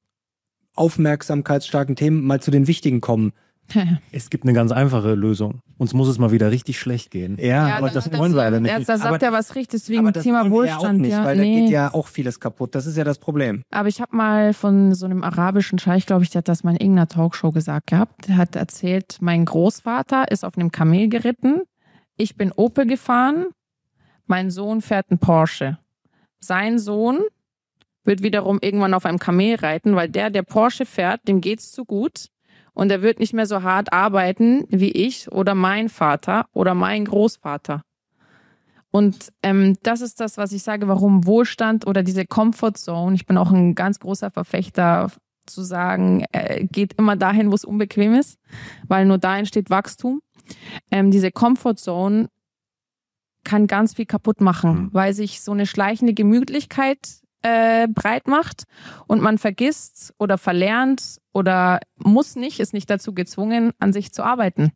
aufmerksamkeitsstarken Themen mal zu den wichtigen kommen? Es gibt eine ganz einfache Lösung. Uns muss es mal wieder richtig schlecht gehen. Ja, ja aber das, das wollen wir alle nicht. Da sagt aber, er was Richtiges wegen dem Thema Wohlstand. Auch nicht, ja, weil nee. da geht ja auch vieles kaputt. Das ist ja das Problem. Aber ich habe mal von so einem arabischen Scheich, glaube ich, der hat das mal in irgendeiner Talkshow gesagt gehabt. Der hat erzählt, mein Großvater ist auf einem Kamel geritten. Ich bin Opel gefahren. Mein Sohn fährt einen Porsche. Sein Sohn wird wiederum irgendwann auf einem Kamel reiten, weil der, der Porsche fährt, dem geht's zu gut. Und er wird nicht mehr so hart arbeiten wie ich oder mein Vater oder mein Großvater. Und ähm, das ist das, was ich sage, warum Wohlstand oder diese Comfort Zone, ich bin auch ein ganz großer Verfechter zu sagen, äh, geht immer dahin, wo es unbequem ist, weil nur da entsteht Wachstum. Ähm, diese Comfort Zone kann ganz viel kaputt machen, mhm. weil sich so eine schleichende Gemütlichkeit Äh, breit macht und man vergisst oder verlernt oder muss nicht, ist nicht dazu gezwungen, an sich zu arbeiten.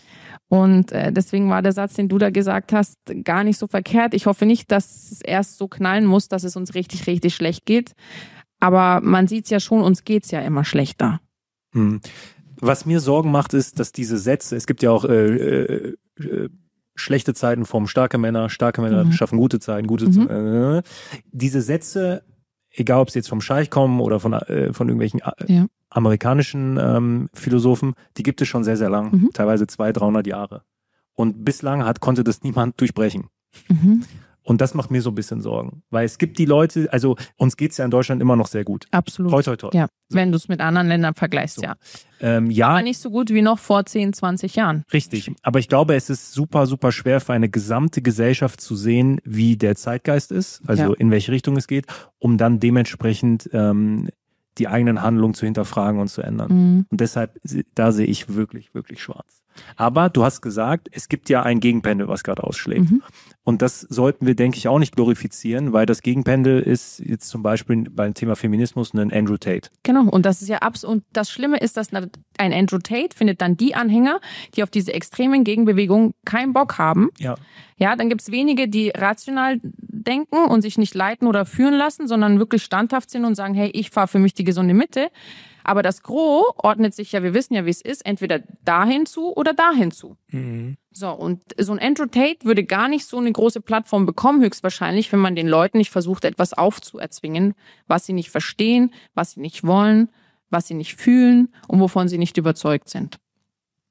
Und äh, deswegen war der Satz, den du da gesagt hast, gar nicht so verkehrt. Ich hoffe nicht, dass es erst so knallen muss, dass es uns richtig, richtig schlecht geht. Aber man sieht es ja schon, uns geht's ja immer schlechter. Hm. Was mir Sorgen macht, ist, dass diese Sätze, es gibt ja auch äh, äh, äh, schlechte Zeiten formen starke Männer, starke Männer mhm. schaffen gute Zeiten, gute mhm. Zeiten. Äh, diese Sätze, egal ob sie jetzt vom Scheich kommen oder von, äh, von irgendwelchen äh, ja. amerikanischen ähm, Philosophen, die gibt es schon sehr, sehr lang, mhm. teilweise zweihundert, dreihundert Jahre. Und bislang hat, konnte das niemand durchbrechen. Mhm. Und das macht mir so ein bisschen Sorgen. Weil es gibt die Leute, also uns geht's ja in Deutschland immer noch sehr gut. Absolut. Toi, toi, toi. Ja, so. Wenn du es mit anderen Ländern vergleichst, so. ja. Ähm, ja. Aber nicht so gut wie noch vor zehn, zwanzig Jahren. Richtig. Aber ich glaube, es ist super, super schwer für eine gesamte Gesellschaft zu sehen, wie der Zeitgeist ist, also ja. in welche Richtung es geht, um dann dementsprechend ähm, die eigenen Handlungen zu hinterfragen und zu ändern. Mhm. Und deshalb, da sehe ich wirklich, wirklich schwarz. Aber du hast gesagt, es gibt ja ein Gegenpendel, was gerade ausschlägt. Mhm. Und das sollten wir, denke ich, auch nicht glorifizieren, weil das Gegenpendel ist jetzt zum Beispiel beim Thema Feminismus ein Andrew Tate. Genau, und das ist ja abs und das Schlimme ist, dass ein Andrew Tate findet dann die Anhänger, die auf diese extremen Gegenbewegungen keinen Bock haben. Ja. Ja, dann gibt's wenige, die rational denken und sich nicht leiten oder führen lassen, sondern wirklich standhaft sind und sagen, hey, ich fahre für mich die gesunde Mitte. Aber das Gros ordnet sich ja, wir wissen ja, wie es ist, entweder dahin zu oder dahin zu. Mhm. So, und so ein Andrew Tate würde gar nicht so eine große Plattform bekommen, höchstwahrscheinlich, wenn man den Leuten nicht versucht, etwas aufzuerzwingen, was sie nicht verstehen, was sie nicht wollen, was sie nicht fühlen und wovon sie nicht überzeugt sind.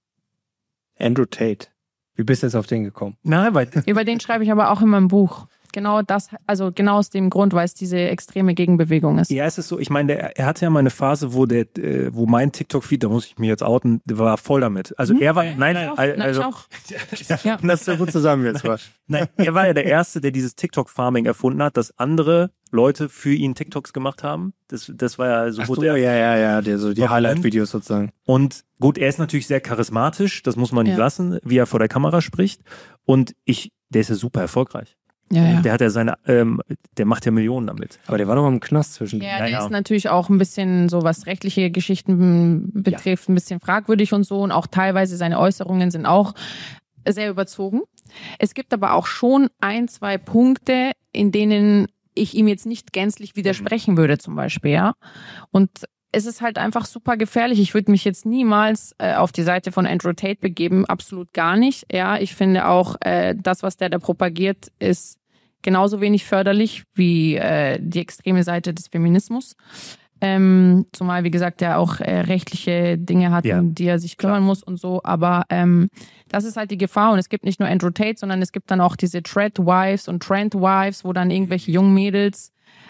Andrew Tate. Wie bist du jetzt auf den gekommen? Na, weil über den schreibe ich aber auch in meinem Buch. genau das, also genau aus dem Grund, weil es diese extreme Gegenbewegung ist. Ja, es ist so, ich meine, der, er hatte ja mal eine Phase, wo der, äh, wo mein TikTok-Feed, da muss ich mich jetzt outen, der war voll damit. Also Hm? er war, nein, nein, auch. also, Nein, auch. ja, Das ist ja gut zusammen jetzt. Nein. nein, er war ja der Erste, der dieses TikTok-Farming erfunden hat, dass andere Leute für ihn TikToks gemacht haben. Das, das war ja so, Ach gut. so, ja, ja, ja, der, so die Highlight-Videos sozusagen. Und gut, er ist natürlich sehr charismatisch, das muss man nicht Ja. lassen, wie er vor der Kamera spricht. Und ich, der ist ja super erfolgreich. Ja, ja. Der hat ja seine, ähm, der macht ja Millionen damit. Aber der war doch mal im Knast zwischen. Ja, Ja, der ja. ist natürlich auch ein bisschen, so was rechtliche Geschichten betrifft, ein bisschen fragwürdig und so. Und auch teilweise seine Äußerungen sind auch sehr überzogen. Es gibt aber auch schon ein, zwei Punkte, in denen ich ihm jetzt nicht gänzlich widersprechen würde, zum Beispiel, ja. Und es ist halt einfach super gefährlich. Ich würde mich jetzt niemals äh, auf die Seite von Andrew Tate begeben, absolut gar nicht. Ja, ich finde auch, äh, das, was der da propagiert, ist genauso wenig förderlich wie äh, die extreme Seite des Feminismus. Ähm, zumal, wie gesagt, er auch äh, rechtliche Dinge hat, Ja, um die er sich kümmern klar. muss und so. Aber ähm, das ist halt die Gefahr. Und es gibt nicht nur Andrew Tate, sondern es gibt dann auch diese Tread-Wives und Trend-Wives, wo dann irgendwelche jungen Mädels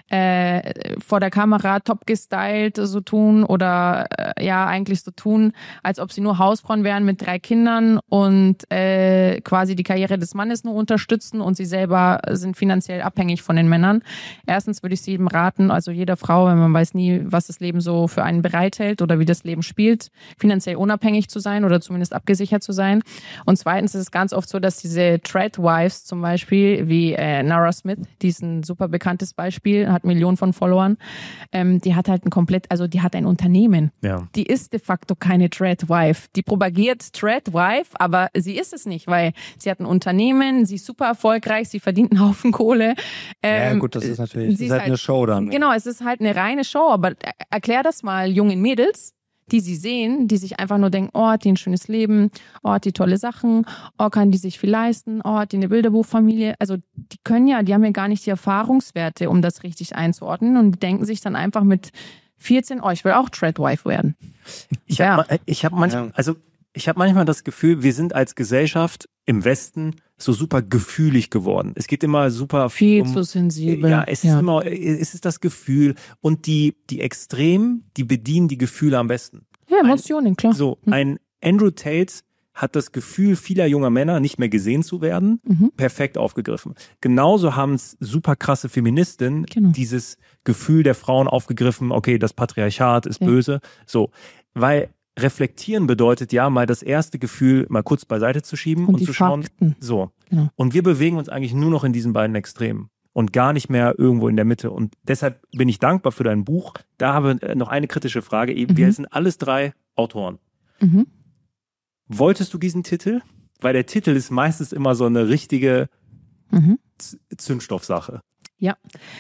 äh, vor der Kamera top gestylt so tun oder äh, ja eigentlich so tun, als ob sie nur Hausfrauen wären mit drei Kindern und äh, quasi die Karriere des Mannes nur unterstützen und sie selber sind finanziell abhängig von den Männern. Erstens würde ich sie eben raten, also jeder Frau, wenn man weiß nie, was das Leben so für einen bereithält oder wie das Leben spielt, finanziell unabhängig zu sein oder zumindest abgesichert zu sein. Und zweitens ist es ganz oft so, dass diese Tread-Wives zum Beispiel, wie äh, Nara Smith, die ist ein super bekanntes Beispiel, hat Millionen von Followern, ähm, die hat halt ein komplett, also die hat ein Unternehmen. Ja. Die ist de facto keine Tread-Wife. Die propagiert Tread-Wife, aber sie ist es nicht, weil sie hat ein Unternehmen, sie ist super erfolgreich, sie verdient einen Haufen Kohle. Ja, Ähm, gut, das ist natürlich, sie das ist halt eine Show dann. Genau, es ist halt eine reine Show, aber erklär das mal jungen Mädels, die sie sehen, die sich einfach nur denken, oh, hat die ein schönes Leben, oh, hat die tolle Sachen, oh, kann die sich viel leisten, oh, hat die eine Bilderbuchfamilie. Also die können ja, die haben ja gar nicht die Erfahrungswerte, um das richtig einzuordnen und die denken sich dann einfach mit vierzehn, oh, ich will auch Treadwife werden. Ich Ja. habe ich hab manchmal, Ja. also ich habe manchmal das Gefühl, wir sind als Gesellschaft im Westen so super gefühlig geworden. Es geht immer super Viel um, zu sensibel. Ja, es ist immer, es ist das Gefühl und die die Extremen, die bedienen die Gefühle am besten. Ja, Emotionen, klar. So, ein Andrew Tate hat das Gefühl vieler junger Männer nicht mehr gesehen zu werden, Mhm. perfekt aufgegriffen. Genauso haben es super krasse Feministinnen Genau. dieses Gefühl der Frauen aufgegriffen, okay, das Patriarchat ist Ja. böse. So, weil reflektieren bedeutet ja mal das erste Gefühl mal kurz beiseite zu schieben Und und, die zu schauen. Fakten. So. Genau. Und wir bewegen uns eigentlich nur noch in diesen beiden Extremen und gar nicht mehr irgendwo in der Mitte. Und deshalb bin ich dankbar für dein Buch. Da habe ich noch eine kritische Frage. Mhm. Wir sind alles drei Autoren. Mhm. Wolltest du diesen Titel? Weil der Titel ist meistens immer so eine richtige Mhm. Z- Zündstoffsache. Ja.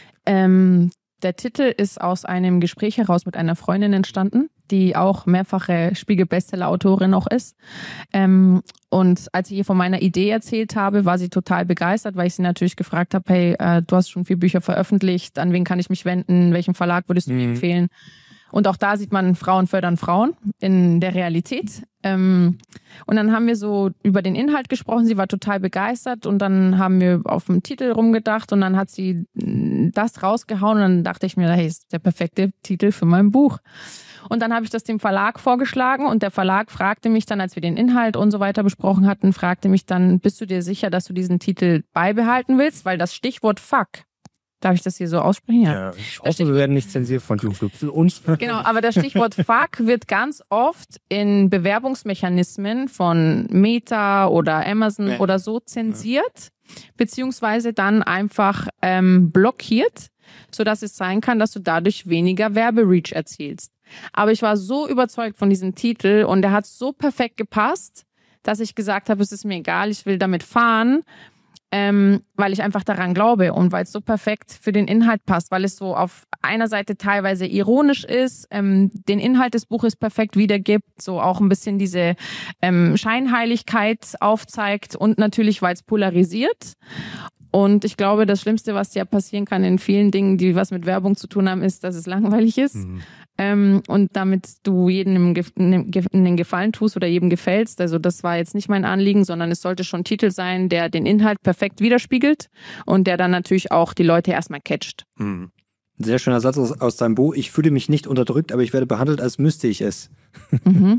Ähm, der Titel ist aus einem Gespräch heraus mit einer Freundin entstanden, die auch mehrfache Spiegel-Bestseller-Autorin auch ist. Ähm, und als ich ihr von meiner Idee erzählt habe, war sie total begeistert, weil ich sie natürlich gefragt habe, hey, äh, du hast schon vier Bücher veröffentlicht, an wen kann ich mich wenden, welchen Verlag würdest du mir Mhm. empfehlen? Und auch da sieht man, Frauen fördern Frauen in der Realität. Ähm, und dann haben wir so über den Inhalt gesprochen. Sie war total begeistert und dann haben wir auf dem Titel rumgedacht und dann hat sie mm, das rausgehauen und dann dachte ich mir, hey, ist der perfekte Titel für mein Buch. Und dann habe ich das dem Verlag vorgeschlagen und der Verlag fragte mich dann, als wir den Inhalt und so weiter besprochen hatten, fragte mich dann, bist du dir sicher, dass du diesen Titel beibehalten willst? Weil das Stichwort Fuck, darf ich das hier so aussprechen? Ja. Ich hoffe, wir werden nicht zensiert von YouTube. Uns. Genau, aber das Stichwort Fuck wird ganz oft in Bewerbungsmechanismen von Meta oder Amazon Ja. oder so zensiert, beziehungsweise dann einfach ähm, blockiert, sodass es sein kann, dass du dadurch weniger Werbereach erzielst. Aber ich war so überzeugt von diesem Titel und der hat so perfekt gepasst, dass ich gesagt habe, es ist mir egal, ich will damit fahren. Ähm, weil ich einfach daran glaube und weil es so perfekt für den Inhalt passt, weil es so auf einer Seite teilweise ironisch ist, ähm, den Inhalt des Buches perfekt wiedergibt, so auch ein bisschen diese ähm, Scheinheiligkeit aufzeigt und natürlich, weil es polarisiert. Und ich glaube, das Schlimmste, was dir passieren kann in vielen Dingen, die was mit Werbung zu tun haben, ist, dass es langweilig ist. Mhm. Ähm, und damit du jedem einen Gefallen tust oder jedem gefällst. Also das war jetzt nicht mein Anliegen, sondern es sollte schon ein Titel sein, der den Inhalt perfekt widerspiegelt und der dann natürlich auch die Leute erstmal catcht. Mhm. Sehr schöner Satz aus, aus deinem Buch. Ich fühle mich nicht unterdrückt, aber ich werde behandelt, als müsste ich es. Mhm.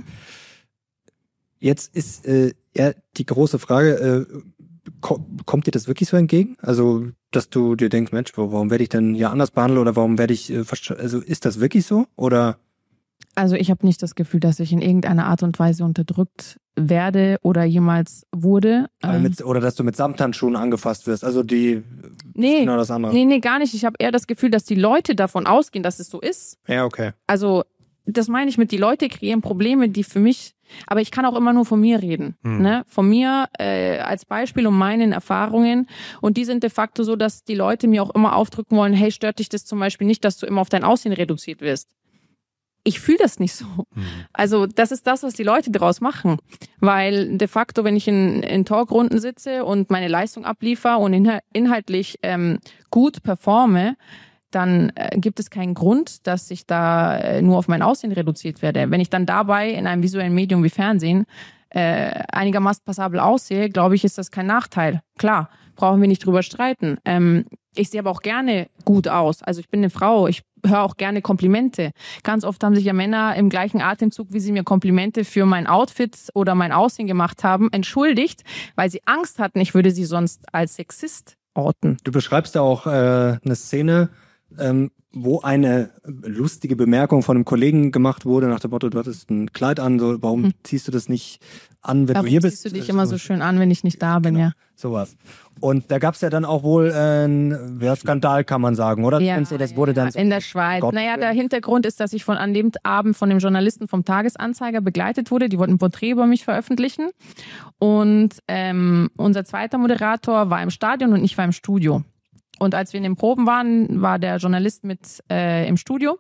Jetzt ist äh, ja die große Frage, äh, kommt dir das wirklich so entgegen? Also, dass du dir denkst, Mensch, warum werde ich denn hier anders behandelt oder warum werde ich, also ist das wirklich so? Oder? Also ich habe nicht das Gefühl, dass ich in irgendeiner Art und Weise unterdrückt werde oder jemals wurde. Mit, oder dass du mit Samthandschuhen angefasst wirst. Also die nee, genau das andere. Nee, nee, gar nicht. Ich habe eher das Gefühl, dass die Leute davon ausgehen, dass es so ist. Ja, okay. Also das meine ich mit, die Leute kreieren Probleme, die für mich, aber ich kann auch immer nur von mir reden. Hm. Ne? Von mir äh, als Beispiel und meinen Erfahrungen. Und die sind de facto so, dass die Leute mir auch immer aufdrücken wollen, hey, stört dich das zum Beispiel nicht, dass du immer auf dein Aussehen reduziert wirst. Ich fühle das nicht so. Hm. Also das ist das, was die Leute daraus machen. Weil de facto, wenn ich in, in Talkrunden sitze und meine Leistung abliefere und inhal- inhaltlich ähm, gut performe, dann äh, gibt es keinen Grund, dass ich da äh, nur auf mein Aussehen reduziert werde. Wenn ich dann dabei in einem visuellen Medium wie Fernsehen äh, einigermaßen passabel aussehe, glaube ich, ist das kein Nachteil. Klar, brauchen wir nicht drüber streiten. Ähm, ich sehe aber auch gerne gut aus. Also ich bin eine Frau, ich höre auch gerne Komplimente. Ganz oft haben sich ja Männer im gleichen Atemzug, wie sie mir Komplimente für mein Outfit oder mein Aussehen gemacht haben, entschuldigt, weil sie Angst hatten, ich würde sie sonst als Sexist orten. Du beschreibst ja auch äh, eine Szene, Ähm, wo eine lustige Bemerkung von einem Kollegen gemacht wurde, nach dem Motto, du hattest ein Kleid an, so, warum hm. ziehst du das nicht an, wenn warum du hier bist? Warum ziehst du dich immer so schön an, wenn ich nicht da bin, genau, ja. Sowas. Und da gab es ja dann auch wohl äh, einen ja, Skandal, kann man sagen, oder? Ja, du, das wurde dann so in der Schweiz. Gott naja, der Hintergrund ist, dass ich von an dem Abend von dem Journalisten vom Tagesanzeiger begleitet wurde. Die wollten ein Porträt über mich veröffentlichen. Und ähm, unser zweiter Moderator war im Stadion und ich war im Studio. Und als wir in den Proben waren, war der Journalist mit äh, im Studio.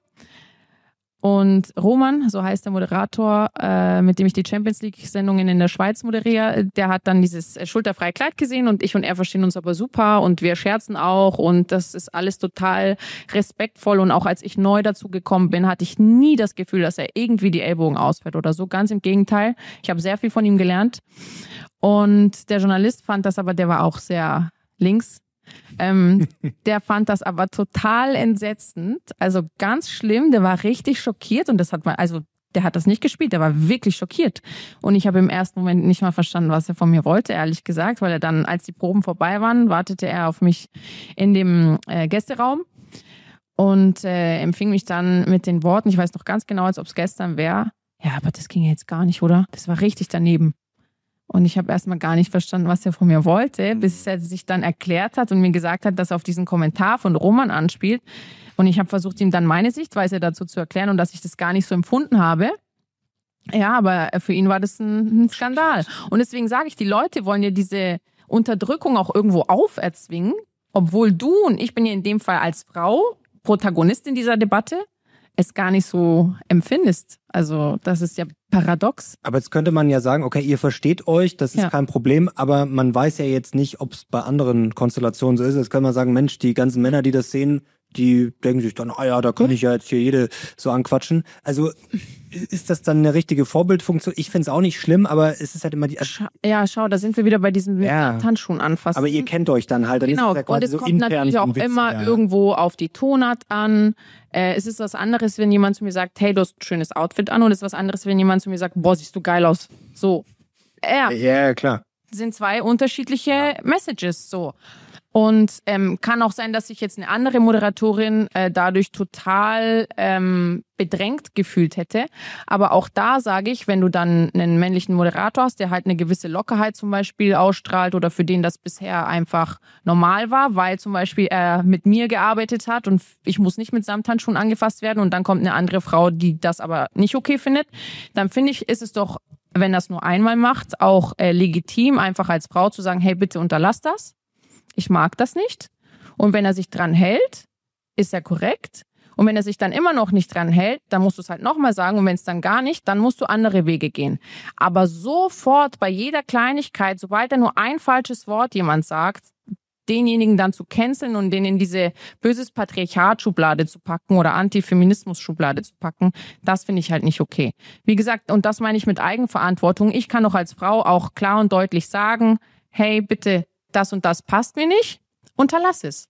Und Roman, so heißt der Moderator, äh, mit dem ich die Champions League-Sendungen in der Schweiz moderiere, der hat dann dieses schulterfreie Kleid gesehen und ich und er verstehen uns aber super und wir scherzen auch und das ist alles total respektvoll. Und auch als ich neu dazu gekommen bin, hatte ich nie das Gefühl, dass er irgendwie die Ellbogen ausfährt oder so. Ganz im Gegenteil. Ich habe sehr viel von ihm gelernt. Und der Journalist fand das aber, der war auch sehr links. ähm, der fand das aber total entsetzend, also ganz schlimm, der war richtig schockiert und das hat man, also der hat das nicht gespielt, der war wirklich schockiert und ich habe im ersten Moment nicht mal verstanden, was er von mir wollte, ehrlich gesagt, weil er dann, als die Proben vorbei waren, wartete er auf mich in dem äh, Gästeraum und äh, empfing mich dann mit den Worten, ich weiß noch ganz genau, als ob es gestern wäre, ja, aber das ging ja jetzt gar nicht, oder? Das war richtig daneben. Und ich habe erstmal gar nicht verstanden, was er von mir wollte, bis er sich dann erklärt hat und mir gesagt hat, dass er auf diesen Kommentar von Roman anspielt. Und ich habe versucht, ihm dann meine Sichtweise dazu zu erklären und dass ich das gar nicht so empfunden habe. Ja, aber für ihn war das ein, ein Skandal. Und deswegen sage ich, die Leute wollen ja diese Unterdrückung auch irgendwo auferzwingen, obwohl du und ich bin ja in dem Fall als Frau Protagonistin dieser Debatte, es gar nicht so empfindest. Also das ist ja paradox. Aber jetzt könnte man ja sagen, okay, ihr versteht euch, das ist ja kein Problem, aber man weiß ja jetzt nicht, ob es bei anderen Konstellationen so ist. Jetzt kann man sagen, Mensch, die ganzen Männer, die das sehen, die denken sich dann, ah ja, da kann ich ja jetzt hier jede so anquatschen. Also ist das dann eine richtige Vorbildfunktion? Ich finde es auch nicht schlimm, aber es ist halt immer die... Scha- ja, schau, da sind wir wieder bei diesem ja. Handschuhen anfassen. Aber ihr kennt euch dann halt. Dann genau, ist es ja und es so kommt natürlich auch Witz, immer ja. irgendwo auf die Tonart an. Äh, es ist was anderes, wenn jemand zu mir sagt, hey, du hast ein schönes Outfit an, und es ist was anderes, wenn jemand zu mir sagt, boah, siehst du geil aus. So. Ja, ja klar. Sind zwei unterschiedliche ja. Messages, so. Und ähm, kann auch sein, dass sich jetzt eine andere Moderatorin äh, dadurch total ähm, bedrängt gefühlt hätte. Aber auch da sage ich, wenn du dann einen männlichen Moderator hast, der halt eine gewisse Lockerheit zum Beispiel ausstrahlt oder für den das bisher einfach normal war, weil zum Beispiel er mit mir gearbeitet hat und ich muss nicht mit Samthandschuhen angefasst werden und dann kommt eine andere Frau, die das aber nicht okay findet, dann finde ich, ist es doch, wenn das nur einmal macht, auch äh, legitim, einfach als Frau zu sagen, hey, bitte unterlass das. Ich mag das nicht. Und wenn er sich dran hält, ist er korrekt. Und wenn er sich dann immer noch nicht dran hält, dann musst du es halt nochmal sagen. Und wenn es dann gar nicht, dann musst du andere Wege gehen. Aber sofort bei jeder Kleinigkeit, sobald er nur ein falsches Wort jemand sagt, denjenigen dann zu canceln und den in diese böses Patriarchat-Schublade zu packen oder Antifeminismus-Schublade zu packen, das finde ich halt nicht okay. Wie gesagt, und das meine ich mit Eigenverantwortung. Ich kann doch als Frau auch klar und deutlich sagen, hey, bitte, das und das passt mir nicht, unterlass es.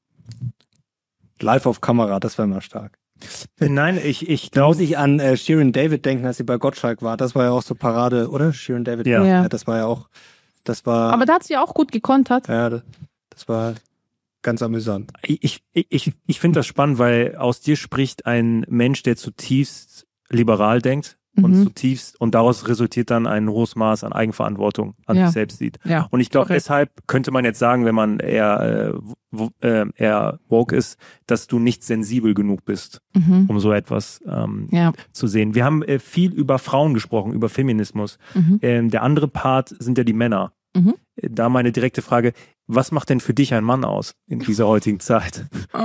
Live auf Kamera, das wäre mal stark. Nein, ich, ich Da muss glaube, ich an äh, Shirin David denken, als sie bei Gottschalk war. Das war ja auch so Parade, oder? Shirin David. Ja. Ja. Das war ja auch, das war, Aber da hat sie auch gut gekontert. ja, das, das war ganz amüsant. ich, ich, ich, ich finde das spannend, weil aus dir spricht ein Mensch, der zutiefst liberal denkt und Mhm. zutiefst und daraus resultiert dann ein hohes Maß an Eigenverantwortung an Ja. sich selbst sieht. Ja. Und ich glaube, Korrekt. deshalb könnte man jetzt sagen, wenn man eher, äh, wo, äh, eher woke ist, dass du nicht sensibel genug bist, Mhm. um so etwas ähm, Ja. zu sehen. Wir haben äh, viel über Frauen gesprochen, über Feminismus. Mhm. Ähm, der andere Part sind ja die Männer. Mhm. Äh, Da meine direkte Frage, was macht denn für dich ein Mann aus in dieser heutigen Zeit?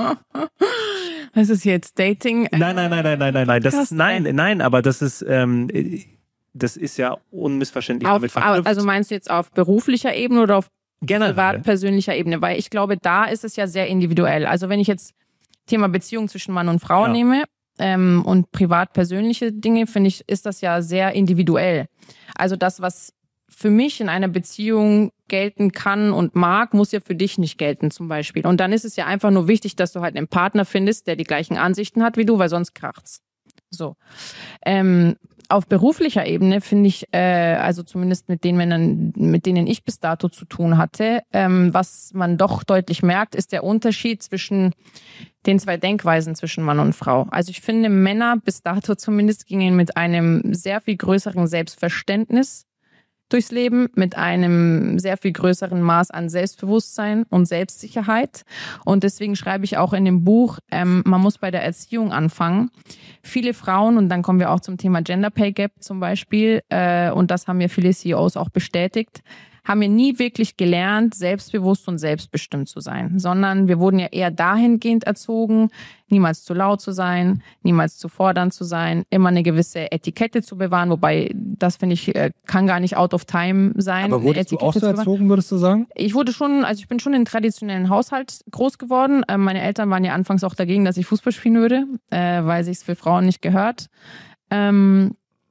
Was ist jetzt Dating? Nein, nein, nein, nein, nein, nein, nein. Das Krass, ist, nein, ey. nein, aber das ist, ähm, äh, das ist ja unmissverständlich damit Auf, verknüpft. also meinst du jetzt auf beruflicher Ebene oder auf generell. privat-persönlicher Ebene? Weil ich glaube, da ist es ja sehr individuell. Also wenn ich jetzt Thema Beziehung zwischen Mann und Frau Ja. nehme ähm, und privat-persönliche Dinge, finde ich, ist das ja sehr individuell. Also das, was für mich in einer Beziehung gelten kann und mag, muss ja für dich nicht gelten zum Beispiel. Und dann ist es ja einfach nur wichtig, dass du halt einen Partner findest, der die gleichen Ansichten hat wie du, weil sonst kracht's. So. Ähm, auf beruflicher Ebene finde ich, äh, also zumindest mit den Männern, mit denen ich bis dato zu tun hatte, ähm, was man doch deutlich merkt, ist der Unterschied zwischen den zwei Denkweisen zwischen Mann und Frau. Also ich finde, Männer bis dato zumindest gingen mit einem sehr viel größeren Selbstverständnis durchs Leben, mit einem sehr viel größeren Maß an Selbstbewusstsein und Selbstsicherheit. Und deswegen schreibe ich auch in dem Buch, ähm, man muss bei der Erziehung anfangen. Viele Frauen, und dann kommen wir auch zum Thema Gender Pay Gap zum Beispiel, äh, und das haben mir viele C E Os auch bestätigt, haben wir nie wirklich gelernt, selbstbewusst und selbstbestimmt zu sein, sondern wir wurden ja eher dahingehend erzogen, niemals zu laut zu sein, niemals zu fordernd zu sein, immer eine gewisse Etikette zu bewahren, wobei das, finde ich, äh, kann gar nicht out of time sein. Aber eine wurdest du Etikette auch so zu bewahren. erzogen, würdest du sagen? Ich wurde schon, also ich bin schon in einem traditionellen Haushalt groß geworden. Ähm, meine Eltern waren ja anfangs auch dagegen, dass ich Fußball spielen würde, äh, weil sich's für Frauen nicht gehört. Ähm,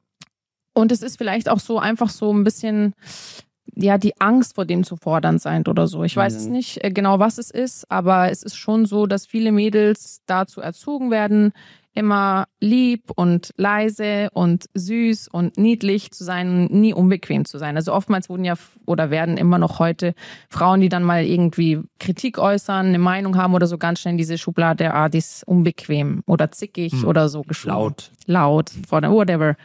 und es ist vielleicht auch so einfach so ein bisschen, ja, die Angst vor dem zu fordern sein oder so. Ich weiß Mhm. es nicht äh, genau, was es ist, aber es ist schon so, dass viele Mädels dazu erzogen werden, immer lieb und leise und süß und niedlich zu sein, nie unbequem zu sein. Also oftmals wurden ja oder werden immer noch heute Frauen, die dann mal irgendwie Kritik äußern, eine Meinung haben oder so, ganz schnell in diese Schublade, ah, die ist unbequem oder zickig Hm. oder so geschoben. Laut. Laut, whatever.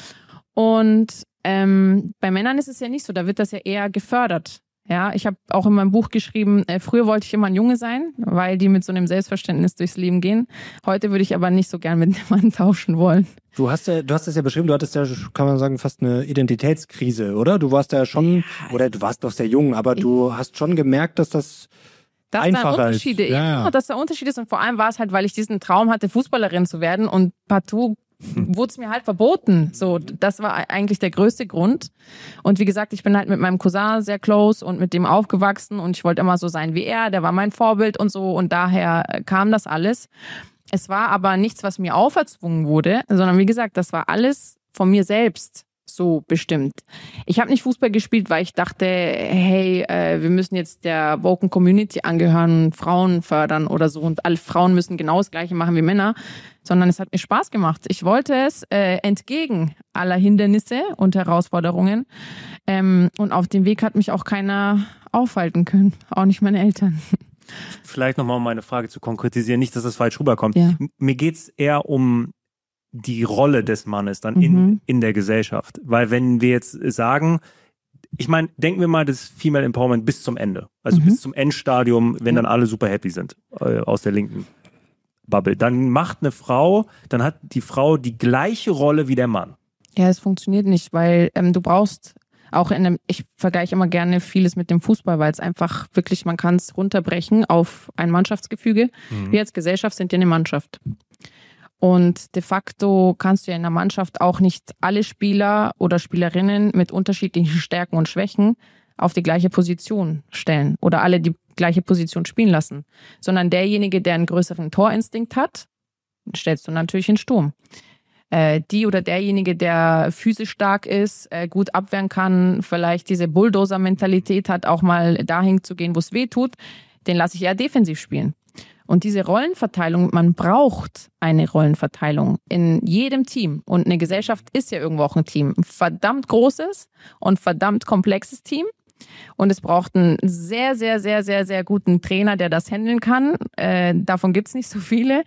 Und ähm, bei Männern ist es ja nicht so, da wird das ja eher gefördert. Ja, ich habe auch in meinem Buch geschrieben, äh, früher wollte ich immer ein Junge sein, weil die mit so einem Selbstverständnis durchs Leben gehen. Heute würde ich aber nicht so gern mit einem Mann tauschen wollen. Du hast ja, du hast es ja beschrieben, du hattest ja, kann man sagen, fast eine Identitätskrise, oder? Du warst ja schon, oder du warst doch sehr jung, aber du hast schon gemerkt, dass das Dass einfacher da ist. Unterschiede, Ja, ja. ja, dass da Unterschiede ist. Und vor allem war es halt, weil ich diesen Traum hatte, Fußballerin zu werden und partout wurde es mir halt verboten. So, das war eigentlich der größte Grund. Und wie gesagt, ich bin halt mit meinem Cousin sehr close und mit dem aufgewachsen und ich wollte immer so sein wie er. Der war mein Vorbild und so und daher kam das alles. Es war aber nichts, was mir auferzwungen wurde, sondern wie gesagt, das war alles von mir selbst so bestimmt. Ich habe nicht Fußball gespielt, weil ich dachte, hey, äh, wir müssen jetzt der woken Community angehören, Frauen fördern oder so und alle Frauen müssen genau das Gleiche machen wie Männer, sondern es hat mir Spaß gemacht. Ich wollte es äh, entgegen aller Hindernisse und Herausforderungen ähm, und auf dem Weg hat mich auch keiner aufhalten können, auch nicht meine Eltern. Vielleicht nochmal, um meine Frage zu konkretisieren, nicht, dass das falsch rüberkommt. Ja. M- Mir geht's eher um die Rolle des Mannes dann Mhm. in, in der Gesellschaft. Weil wenn wir jetzt sagen, ich meine, denken wir mal das Female Empowerment bis zum Ende. Also Mhm. bis zum Endstadium, wenn Ja. dann alle super happy sind äh, aus der linken Bubble. Dann macht eine Frau, dann hat die Frau die gleiche Rolle wie der Mann. Ja, es funktioniert nicht, weil ähm, du brauchst auch in einem, ich vergleiche immer gerne vieles mit dem Fußball, weil es einfach wirklich, man kann es runterbrechen auf ein Mannschaftsgefüge. Mhm. Wir als Gesellschaft sind ja eine Mannschaft. Und de facto kannst du ja in der Mannschaft auch nicht alle Spieler oder Spielerinnen mit unterschiedlichen Stärken und Schwächen auf die gleiche Position stellen oder alle die gleiche Position spielen lassen, sondern derjenige, der einen größeren Torinstinkt hat, stellst du natürlich in Sturm. Äh, die oder derjenige, der physisch stark ist, äh, gut abwehren kann, vielleicht diese Bulldozer-Mentalität hat, auch mal dahin zu gehen, wo es weh tut, den lasse ich eher defensiv spielen. Und diese Rollenverteilung, man braucht eine Rollenverteilung in jedem Team. Und eine Gesellschaft ist ja irgendwo auch ein Team. Ein verdammt großes und verdammt komplexes Team. Und es braucht einen sehr, sehr, sehr, sehr, sehr guten Trainer, der das handeln kann. Äh, davon gibt es nicht so viele.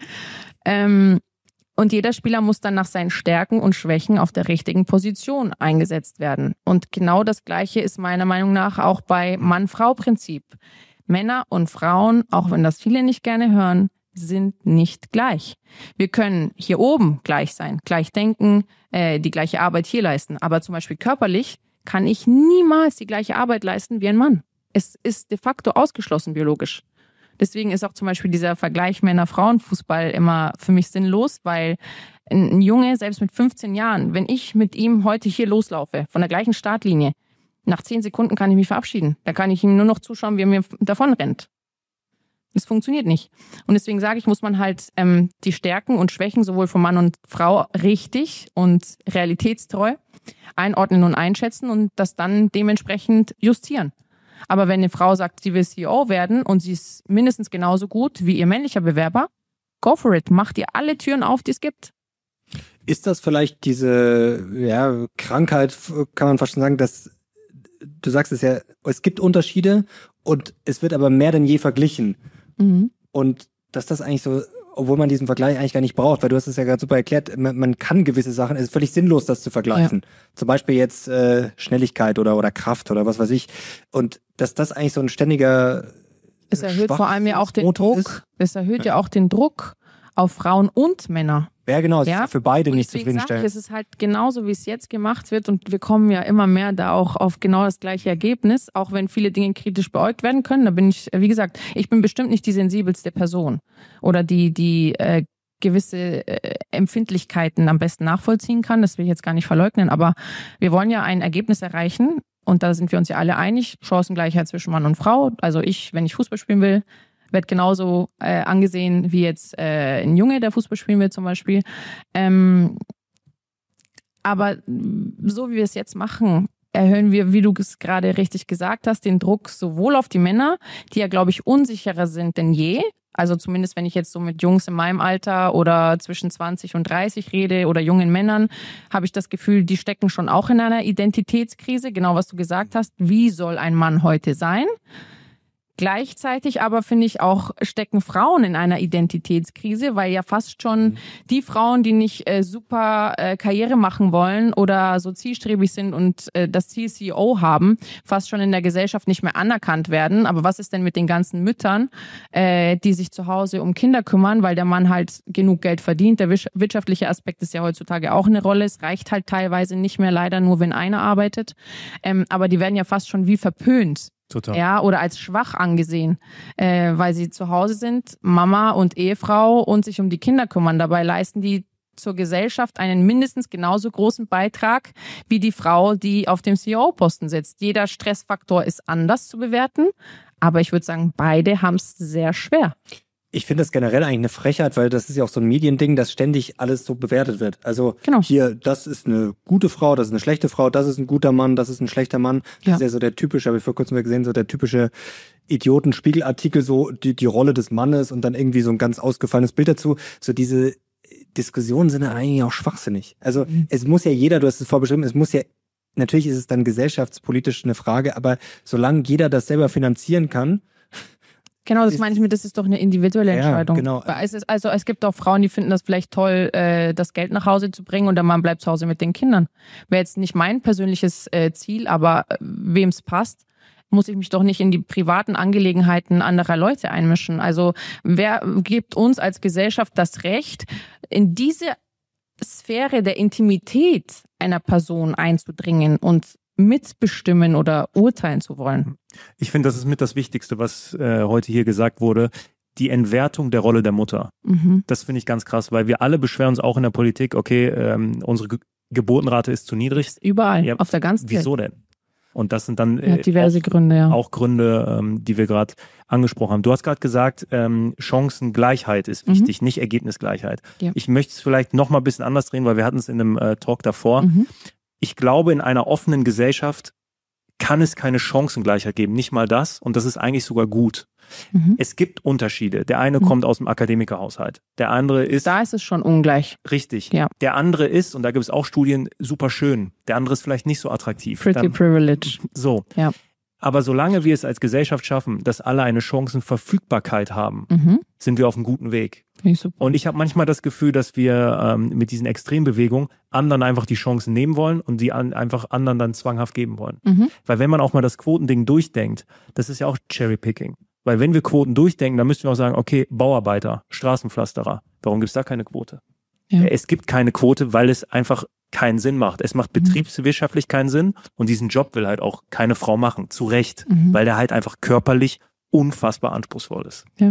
Ähm, und jeder Spieler muss dann nach seinen Stärken und Schwächen auf der richtigen Position eingesetzt werden. Und genau das Gleiche ist meiner Meinung nach auch bei Mann-Frau-Prinzip. Männer und Frauen, auch wenn das viele nicht gerne hören, sind nicht gleich. Wir können hier oben gleich sein, gleich denken, äh, die gleiche Arbeit hier leisten. Aber zum Beispiel körperlich kann ich niemals die gleiche Arbeit leisten wie ein Mann. Es ist de facto ausgeschlossen biologisch. Deswegen ist auch zum Beispiel dieser Vergleich Männer-Frauen-Fußball immer für mich sinnlos, weil ein Junge, selbst mit fünfzehn Jahren, wenn ich mit ihm heute hier loslaufe, von der gleichen Startlinie, nach zehn Sekunden kann ich mich verabschieden. Da kann ich ihm nur noch zuschauen, wie er mir davon rennt. Das funktioniert nicht. Und deswegen sage ich, muss man halt ähm, die Stärken und Schwächen sowohl von Mann und Frau richtig und realitätstreu einordnen und einschätzen und das dann dementsprechend justieren. Aber wenn eine Frau sagt, sie will C E O werden und sie ist mindestens genauso gut wie ihr männlicher Bewerber, go for it. Macht ihr alle Türen auf, die es gibt. Ist das vielleicht diese ja, Krankheit, kann man fast schon sagen, dass du sagst es ja, es gibt Unterschiede und es wird aber mehr denn je verglichen. Mhm. Und dass das eigentlich so, obwohl man diesen Vergleich eigentlich gar nicht braucht, weil du hast es ja gerade super erklärt, man, man kann gewisse Sachen, es ist völlig sinnlos, das zu vergleichen. Ja. Zum Beispiel jetzt äh, Schnelligkeit oder, oder Kraft oder was weiß ich. Und dass das eigentlich so ein ständiger Es erhöht vor allem ja auch den Druck. Ist. Es erhöht ja. ja auch den Druck auf Frauen und Männer. Ja, genau, es ja? ist für beide und nicht zufriedenstellend. Es ist halt genauso, wie es jetzt gemacht wird und wir kommen ja immer mehr da auch auf genau das gleiche Ergebnis, auch wenn viele Dinge kritisch beäugt werden können. Da bin ich, wie gesagt, ich bin bestimmt nicht die sensibelste Person oder die, die äh, gewisse äh, Empfindlichkeiten am besten nachvollziehen kann. Das will ich jetzt gar nicht verleugnen, aber wir wollen ja ein Ergebnis erreichen und da sind wir uns ja alle einig, Chancengleichheit zwischen Mann und Frau. Also ich, wenn ich Fußball spielen will, wird genauso äh, angesehen wie jetzt äh, ein Junge, der Fußball spielen will zum Beispiel. Ähm, aber so wie wir es jetzt machen, erhöhen wir, wie du es gerade richtig gesagt hast, den Druck sowohl auf die Männer, die ja, glaube ich, unsicherer sind denn je. Also zumindest, wenn ich jetzt so mit Jungs in meinem Alter oder zwischen zwanzig und dreißig rede oder jungen Männern, habe ich das Gefühl, die stecken schon auch in einer Identitätskrise. Genau, was du gesagt hast. Wie soll ein Mann heute sein? Gleichzeitig aber finde ich auch, stecken Frauen in einer Identitätskrise, weil ja fast schon die Frauen, die nicht äh, super äh, Karriere machen wollen oder so zielstrebig sind und äh, das Ziel C E O haben, fast schon in der Gesellschaft nicht mehr anerkannt werden. Aber was ist denn mit den ganzen Müttern, äh, die sich zu Hause um Kinder kümmern, weil der Mann halt genug Geld verdient? Der wirtschaftliche Aspekt ist ja heutzutage auch eine Rolle. Es reicht halt teilweise nicht mehr, leider nur, wenn einer arbeitet. Ähm, aber die werden ja fast schon wie verpönt. Total. Ja, oder als schwach angesehen, äh, weil sie zu Hause sind, Mama und Ehefrau und sich um die Kinder kümmern. Dabei leisten die zur Gesellschaft einen mindestens genauso großen Beitrag wie die Frau, die auf dem C E O-Posten sitzt. Jeder Stressfaktor ist anders zu bewerten, aber ich würde sagen, beide haben es sehr schwer. Ich finde das generell eigentlich eine Frechheit, weil das ist ja auch so ein Mediending, dass ständig alles so bewertet wird. Also genau. Hier, das ist eine gute Frau, das ist eine schlechte Frau, das ist ein guter Mann, das ist ein schlechter Mann. Das ja. ist ja so der typische, habe ich vor kurzem mal gesehen, so der typische Idioten-Spiegelartikel, so die, die Rolle des Mannes und dann irgendwie so ein ganz ausgefallenes Bild dazu. So diese Diskussionen sind ja eigentlich auch schwachsinnig. Also mhm. es muss ja jeder, du hast es vorbeschrieben, es muss ja, natürlich ist es dann gesellschaftspolitisch eine Frage, aber solange jeder das selber finanzieren kann. Genau, das meine ich mir, das ist doch eine individuelle Entscheidung. Ja, genau. Es ist, also es gibt auch Frauen, die finden das vielleicht toll, äh, das Geld nach Hause zu bringen und der Mann bleibt zu Hause mit den Kindern. Wäre jetzt nicht mein persönliches äh, Ziel, aber äh, wem es passt, muss ich mich doch nicht in die privaten Angelegenheiten anderer Leute einmischen. Also wer gibt uns als Gesellschaft das Recht, in diese Sphäre der Intimität einer Person einzudringen und mitbestimmen oder urteilen zu wollen? Ich finde, das ist mit das Wichtigste, was äh, heute hier gesagt wurde. Die Entwertung der Rolle der Mutter. Mhm. Das finde ich ganz krass, weil wir alle beschweren uns auch in der Politik, okay, ähm, unsere Ge- Geburtenrate ist zu niedrig. Überall, ja, auf der ganzen Welt. Wieso denn? Und das sind dann ja, diverse auch, Gründe, ja. auch Gründe, ähm, die wir gerade angesprochen haben. Du hast gerade gesagt, ähm, Chancengleichheit ist wichtig, mhm. nicht Ergebnisgleichheit. Ja. Ich möchte es vielleicht noch mal ein bisschen anders drehen, weil wir hatten es in einem äh, Talk davor. Mhm. Ich glaube, in einer offenen Gesellschaft kann es keine Chancengleichheit geben. Nicht mal das. Und das ist eigentlich sogar gut. Mhm. Es gibt Unterschiede. Der eine mhm. kommt aus dem Akademikerhaushalt. Der andere ist... Da ist es schon ungleich. Richtig. Ja. Der andere ist, und da gibt es auch Studien, super schön. Der andere ist vielleicht nicht so attraktiv. Pretty Dann, privilege. So. Ja. Aber solange wir es als Gesellschaft schaffen, dass alle eine Chancenverfügbarkeit haben, mhm. sind wir auf einem guten Weg. Und ich habe manchmal das Gefühl, dass wir ähm, mit diesen Extrembewegungen anderen einfach die Chancen nehmen wollen und die an, einfach anderen dann zwanghaft geben wollen. Mhm. Weil wenn man auch mal das Quotending durchdenkt, das ist ja auch Cherrypicking. Weil wenn wir Quoten durchdenken, dann müssen wir auch sagen, okay, Bauarbeiter, Straßenpflasterer, warum gibt es da keine Quote? Ja. Es gibt keine Quote, weil es einfach keinen Sinn macht. Es macht betriebswirtschaftlich keinen Sinn und diesen Job will halt auch keine Frau machen, zu Recht, mhm. weil der halt einfach körperlich unfassbar anspruchsvoll ist. Ja.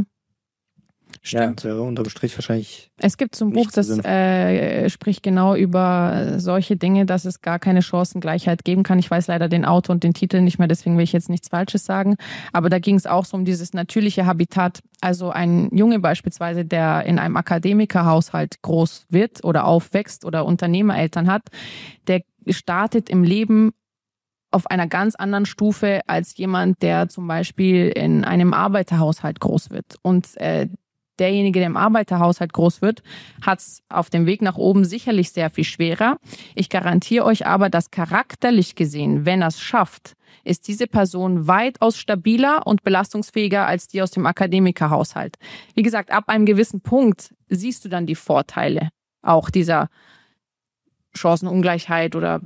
Stimmt. Ja, unterm Strich wahrscheinlich. Es gibt so ein Buch, das äh, spricht genau über solche Dinge, dass es gar keine Chancengleichheit geben kann. Ich weiß leider den Autor und den Titel nicht mehr, deswegen will ich jetzt nichts Falsches sagen. Aber da ging es auch so um dieses natürliche Habitat. Also ein Junge beispielsweise, der in einem Akademikerhaushalt groß wird oder aufwächst oder Unternehmereltern hat, der startet im Leben auf einer ganz anderen Stufe als jemand, der zum Beispiel in einem Arbeiterhaushalt groß wird. Und äh, derjenige, der im Arbeiterhaushalt groß wird, hat es auf dem Weg nach oben sicherlich sehr viel schwerer. Ich garantiere euch aber, dass charakterlich gesehen, wenn er es schafft, ist diese Person weitaus stabiler und belastungsfähiger als die aus dem Akademikerhaushalt. Wie gesagt, ab einem gewissen Punkt siehst du dann die Vorteile auch dieser Chancenungleichheit oder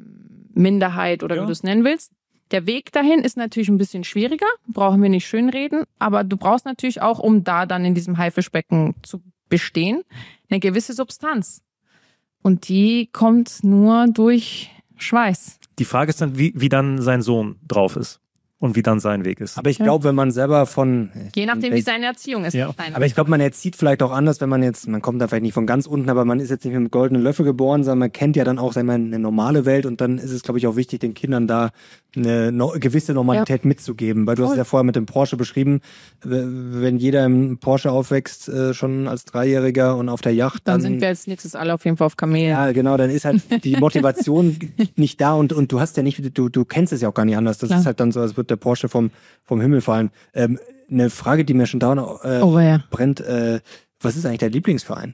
Minderheit oder ja. wie du es nennen willst. Der Weg dahin ist natürlich ein bisschen schwieriger, brauchen wir nicht schönreden, aber du brauchst natürlich auch, um da dann in diesem Haifischbecken zu bestehen, eine gewisse Substanz. Und die kommt nur durch Schweiß. Die Frage ist dann, wie, wie dann sein Sohn drauf ist und wie dann sein Weg ist. Aber ich glaube, wenn man selber von... Je nachdem, wie seine Erziehung ist. Ja. Aber ich glaube, man erzieht vielleicht auch anders, wenn man jetzt, man kommt da vielleicht nicht von ganz unten, aber man ist jetzt nicht mit einem goldenen Löffel geboren, sondern man kennt ja dann auch, sagen wir, eine normale Welt und dann ist es, glaube ich, auch wichtig, den Kindern da eine no- gewisse Normalität ja. mitzugeben. Weil du hast es ja vorher mit dem Porsche beschrieben, wenn jeder im Porsche aufwächst, äh, schon als Dreijähriger und auf der Yacht, dann... Dann sind wir als nächstes alle auf jeden Fall auf Kamel. Ja, genau, dann ist halt die Motivation nicht da und, und du hast ja nicht, du, du kennst es ja auch gar nicht anders. Das Klar. ist halt dann so, als würde der Porsche vom, vom Himmel fallen. Ähm, eine Frage, die mir schon dauernd äh, oh, ja. brennt, äh, was ist eigentlich dein Lieblingsverein?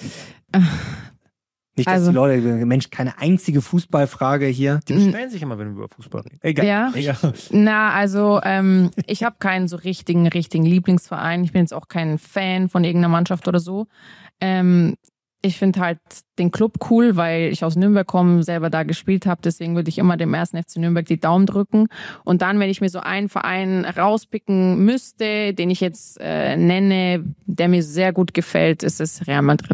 Äh, nicht, dass also, die Leute, Mensch, keine einzige Fußballfrage hier. Die bestellen sich immer, wenn wir über Fußball reden. Egal. Ja, Egal. Na, also ähm, ich habe keinen so richtigen, richtigen Lieblingsverein. Ich bin jetzt auch kein Fan von irgendeiner Mannschaft oder so. Ähm, Ich finde halt den Club cool, weil ich aus Nürnberg komme, selber da gespielt habe. Deswegen würde ich immer dem ersten F C Nürnberg die Daumen drücken. Und dann, wenn ich mir so einen Verein rauspicken müsste, den ich jetzt äh, nenne, der mir sehr gut gefällt, ist es Real Madrid.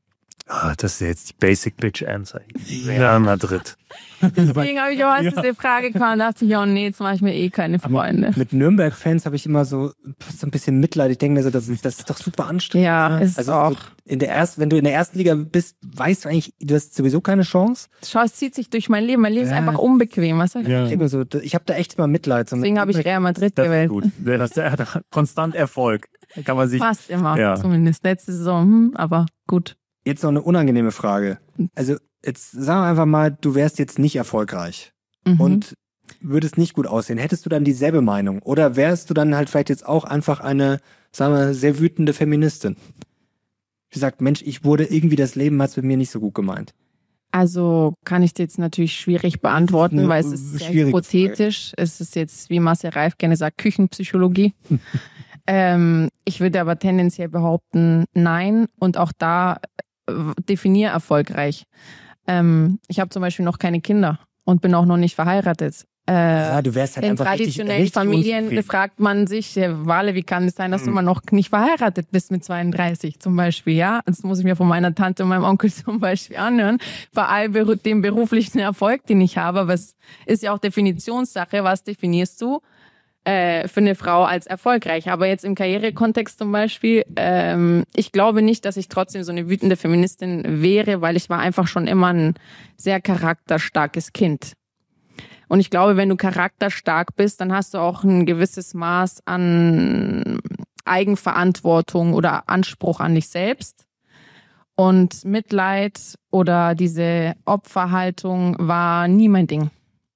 Ah, das ist jetzt die Basic Bitch Answer. Real Madrid. Deswegen habe ich auch, als ja. diese Frage kam, dachte ich, oh nee, jetzt mache ich mir eh keine Freunde. Aber mit Nürnberg-Fans habe ich immer so, so ein bisschen Mitleid. Ich denke mir so, das, das ist doch super anstrengend. Ja, ist also auch. In der ersten, wenn du in der ersten Liga bist, weißt du eigentlich, du hast sowieso keine Chance. Schau, es zieht sich durch mein Leben. Mein Leben ja. ist einfach unbequem. Was soll ich ja. ich so, ich habe da echt immer Mitleid. So Deswegen habe ich Real Madrid das gewählt. Ist gut. Das hat konstant Erfolg. Kann man sich. Fast immer, ja. zumindest. Letzte Saison, hm, aber gut. Jetzt noch eine unangenehme Frage. Also jetzt sagen wir einfach mal, du wärst jetzt nicht erfolgreich mhm. und würdest nicht gut aussehen. Hättest du dann dieselbe Meinung? Oder wärst du dann halt vielleicht jetzt auch einfach eine, sagen wir, sehr wütende Feministin? Die sagt, Mensch, ich wurde irgendwie, das Leben hat's mit mir nicht so gut gemeint. Also kann ich dir jetzt natürlich schwierig beantworten, weil es ist sehr hypothetisch. Frage. Es ist jetzt, wie Marcel Reif gerne sagt, Küchenpsychologie. ähm, ich würde aber tendenziell behaupten, nein. Und auch da definiere erfolgreich. Ähm, ich habe zum Beispiel noch keine Kinder und bin auch noch nicht verheiratet. Äh, ja, du wärst halt in einfach traditionellen richtig, richtig Familien unzufrieden. fragt man sich, ja, Wale, wie kann es sein, dass mhm. du immer noch nicht verheiratet bist mit zweiunddreißig zum Beispiel, ja? Das muss ich mir von meiner Tante und meinem Onkel zum Beispiel anhören, bei all dem beruflichen Erfolg, den ich habe. Aber es ist ja auch Definitionssache, was definierst du äh, für eine Frau als erfolgreich? Aber jetzt im Karrierekontext zum Beispiel, ähm, ich glaube nicht, dass ich trotzdem so eine wütende Feministin wäre, weil ich war einfach schon immer ein sehr charakterstarkes Kind. Und ich glaube, wenn du charakterstark bist, dann hast du auch ein gewisses Maß an Eigenverantwortung oder Anspruch an dich selbst. Und Mitleid oder diese Opferhaltung war nie mein Ding.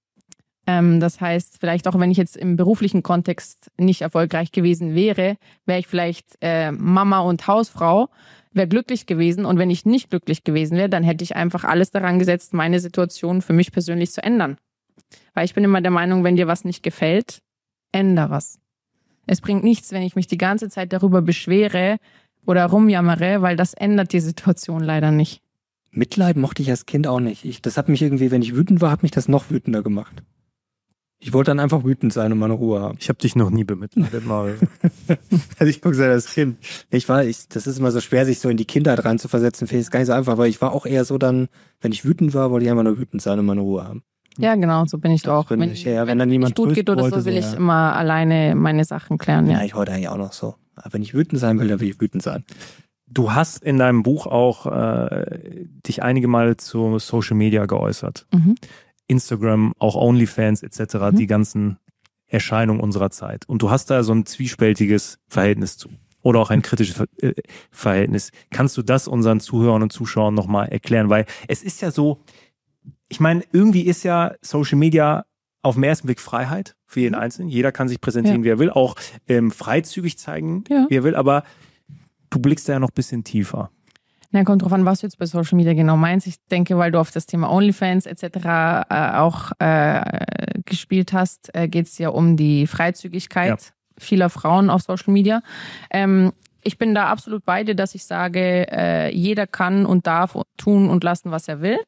Ähm, das heißt, vielleicht auch wenn ich jetzt im beruflichen Kontext nicht erfolgreich gewesen wäre, wäre ich vielleicht äh, Mama und Hausfrau, wäre glücklich gewesen. Und wenn ich nicht glücklich gewesen wäre, dann hätte ich einfach alles daran gesetzt, meine Situation für mich persönlich zu ändern. Weil ich bin immer der Meinung, wenn dir was nicht gefällt, änder was. Es bringt nichts, wenn ich mich die ganze Zeit darüber beschwere oder rumjammere, weil das ändert die Situation leider nicht. Mitleid mochte ich als Kind auch nicht. Ich, das hat mich irgendwie, wenn ich wütend war, hat mich das noch wütender gemacht. Ich wollte dann einfach wütend sein und meine Ruhe haben. Ich habe dich noch nie bemitleidet, Mario. Also ich gucke als Kind. Ich war, ich, das ist immer so schwer, sich so in die Kindheit reinzuversetzen. Finde ich es gar nicht so einfach, weil ich war auch eher so dann, wenn ich wütend war, wollte ich einfach nur wütend sein und meine Ruhe haben. Ja, genau, so bin ich auch. Wenn, Wenn, ich, ja, wenn dann niemand gut geht oder wollte, so, will so, ich ja. immer alleine meine Sachen klären. Ja, Ja, ich wollte eigentlich auch noch so. Aber wenn ich wütend sein will, dann will ich wütend sein. Du hast in deinem Buch auch äh, dich einige Male zu Social Media geäußert. Mhm. Instagram, auch OnlyFans et cetera, Mhm. die ganzen Erscheinungen unserer Zeit. Und du hast da so ein zwiespältiges Verhältnis zu. Oder auch ein kritisches Ver äh, Verhältnis. Kannst du das unseren Zuhörern und Zuschauern nochmal erklären? Weil es ist ja so, ich meine, irgendwie ist ja Social Media auf den ersten Blick Freiheit für jeden Einzelnen. Jeder kann sich präsentieren, Ja. wie er will, auch ähm, freizügig zeigen, Ja. wie er will. Aber du blickst da ja noch ein bisschen tiefer. Na, kommt drauf an, was du jetzt bei Social Media genau meinst. Ich denke, weil du auf das Thema OnlyFans et cetera äh, auch äh, gespielt hast, äh, geht es ja um die Freizügigkeit Ja. vieler Frauen auf Social Media. Ähm, ich bin da absolut bei dir, dass ich sage, äh, jeder kann und darf tun und lassen, was er will.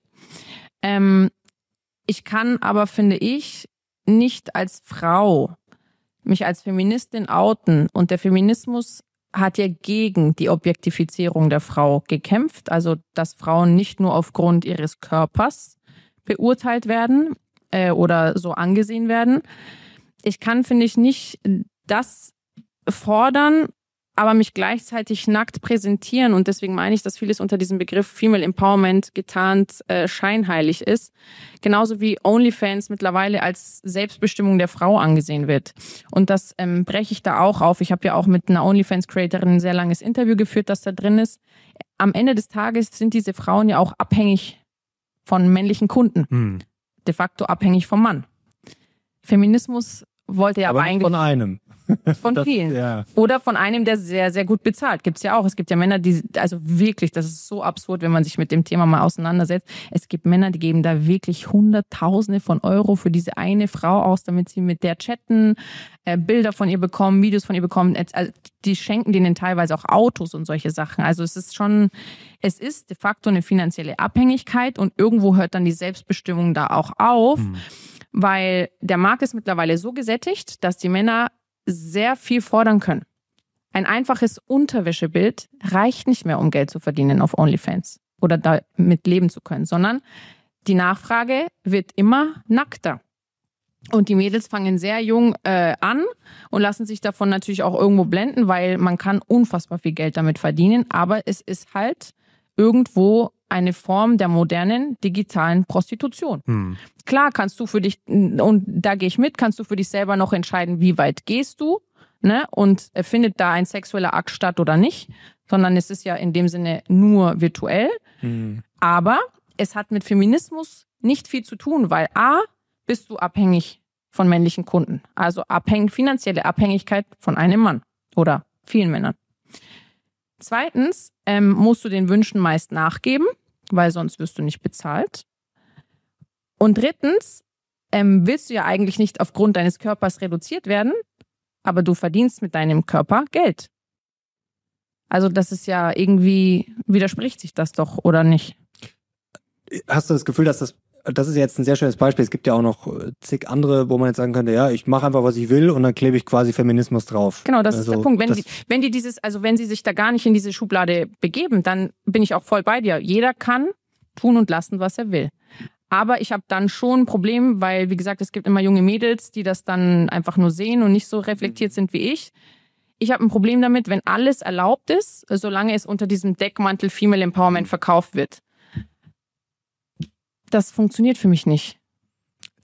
Ähm, ich kann aber, finde ich, nicht als Frau mich als Feministin outen. Und der Feminismus hat ja gegen die Objektifizierung der Frau gekämpft, also dass Frauen nicht nur aufgrund ihres Körpers beurteilt werden äh, oder so angesehen werden. Ich kann, finde ich, nicht das fordern, aber mich gleichzeitig nackt präsentieren. Und deswegen meine ich, dass vieles unter diesem Begriff Female Empowerment getarnt äh, scheinheilig ist. Genauso wie OnlyFans mittlerweile als Selbstbestimmung der Frau angesehen wird. Und das ähm, breche ich da auch auf. Ich habe ja auch mit einer OnlyFans-Creatorin ein sehr langes Interview geführt, das da drin ist. Am Ende des Tages sind diese Frauen ja auch abhängig von männlichen Kunden. Hm. De facto abhängig vom Mann. Feminismus wollte ja aber, aber nicht eigentlich von einem. von Das, vielen. ja. Oder von einem, der sehr, sehr gut bezahlt. Gibt's ja auch. Es gibt ja Männer, die, also wirklich, das ist so absurd, wenn man sich mit dem Thema mal auseinandersetzt. Es gibt Männer, die geben da wirklich Hunderttausende von Euro für diese eine Frau aus, damit sie mit der chatten, äh, Bilder von ihr bekommen, Videos von ihr bekommen. Also die schenken denen teilweise auch Autos und solche Sachen. Also es ist schon, es ist de facto eine finanzielle Abhängigkeit und irgendwo hört dann die Selbstbestimmung da auch auf, Hm. weil der Markt ist mittlerweile so gesättigt, dass die Männer sehr viel fordern können. Ein einfaches Unterwäschebild reicht nicht mehr, um Geld zu verdienen auf OnlyFans oder damit leben zu können, sondern die Nachfrage wird immer nackter. Und die Mädels fangen sehr jung äh, an und lassen sich davon natürlich auch irgendwo blenden, weil man kann unfassbar viel Geld damit verdienen, aber es ist halt irgendwo eine Form der modernen digitalen Prostitution. Hm. Klar kannst du für dich, und da gehe ich mit, kannst du für dich selber noch entscheiden, wie weit gehst du, ne? Und findet da ein sexueller Akt statt oder nicht, sondern es ist ja in dem Sinne nur virtuell. Hm. Aber es hat mit Feminismus nicht viel zu tun, weil A, bist du abhängig von männlichen Kunden. Also abhängig, finanzielle Abhängigkeit von einem Mann oder vielen Männern. Zweitens ähm, musst du den Wünschen meist nachgeben, weil sonst wirst du nicht bezahlt. Und drittens ähm, willst du ja eigentlich nicht aufgrund deines Körpers reduziert werden, aber du verdienst mit deinem Körper Geld. Also das ist ja irgendwie, widerspricht sich das doch, oder nicht? Hast du das Gefühl, dass das, das ist jetzt ein sehr schönes Beispiel, es gibt ja auch noch zig andere, wo man jetzt sagen könnte, ja, ich mache einfach, was ich will und dann klebe ich quasi Feminismus drauf. Genau, das also, ist der Punkt. Wenn das, die, wenn die dieses, also wenn sie sich da gar nicht in diese Schublade begeben, dann bin ich auch voll bei dir. Jeder kann tun und lassen, was er will. Aber ich habe dann schon ein Problem, weil, wie gesagt, es gibt immer junge Mädels, die das dann einfach nur sehen und nicht so reflektiert sind wie ich. Ich habe ein Problem damit, wenn alles erlaubt ist, solange es unter diesem Deckmantel Female Empowerment verkauft wird. Das funktioniert für mich nicht.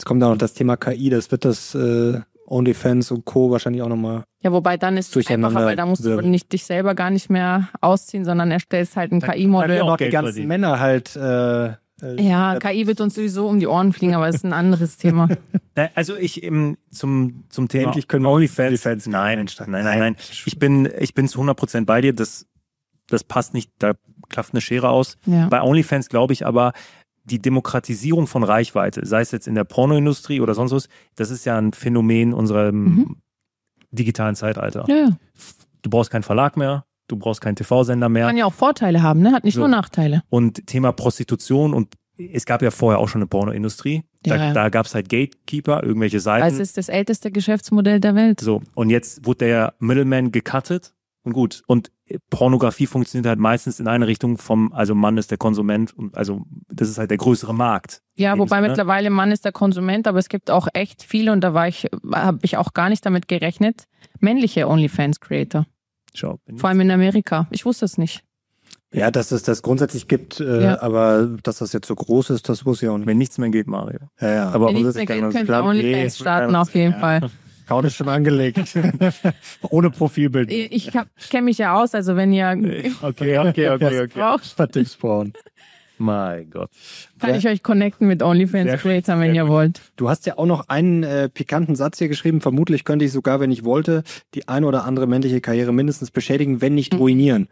Jetzt kommt da noch das Thema K I, das wird das äh, OnlyFans und Co. wahrscheinlich auch nochmal. Ja, wobei dann ist es einfacher, weil da musst du nicht dich selber gar nicht mehr ausziehen, sondern erstellst halt ein K I-Modell. Ja, auch die ganzen verdienen. Männer halt. Äh, äh, ja, K I wird uns sowieso um die Ohren fliegen, aber das ist ein anderes Thema. Also ich im, zum, zum Thema Endlich können OnlyFans. OnlyFans nein, nein, nein, nein. Ich bin, ich bin zu hundert Prozent bei dir. Das, das passt nicht, da klafft eine Schere aus. Ja. Bei OnlyFans glaube ich aber, die Demokratisierung von Reichweite, sei es jetzt in der Pornoindustrie oder sonst was, das ist ja ein Phänomen unserer mhm. digitalen Zeitalter. Ja. Du brauchst keinen Verlag mehr, du brauchst keinen T V-Sender mehr. Kann ja auch Vorteile haben, ne? Hat nicht so. nur Nachteile. Und Thema Prostitution, und es gab ja vorher auch schon eine Pornoindustrie. Da, ja, ja. da gab es halt Gatekeeper, irgendwelche Seiten. Das ist das älteste Geschäftsmodell der Welt. So, und jetzt wurde der Middleman gecuttet und gut. Und Pornografie funktioniert halt meistens in eine Richtung vom, also Mann ist der Konsument, und also das ist halt der größere Markt. Ja, wobei Sinne. Mittlerweile Mann ist der Konsument, aber es gibt auch echt viele, und da war ich, habe ich auch gar nicht damit gerechnet, männliche OnlyFans-Creator. Schau, vor allem in Amerika. Ich wusste es nicht. Ja, dass es das grundsätzlich gibt, äh, ja. aber dass das jetzt so groß ist, das wusste ich auch nicht. Wenn nichts mehr geht, Mario. Ja, ja. Aber wenn nichts mehr geht, könnt ihr OnlyFans starten, auf jeden ja. Fall. Account ist schon angelegt. Ohne Profilbild. Ich, ich kenne mich ja aus, also wenn ihr okay, okay, okay, okay. Tipps brauchen. Mein Gott. Kann ja. ich euch connecten mit OnlyFans-Creator, wenn ihr wollt. Du hast ja auch noch einen äh, pikanten Satz hier geschrieben. Vermutlich könnte ich sogar, wenn ich wollte, die eine oder andere männliche Karriere mindestens beschädigen, wenn nicht ruinieren.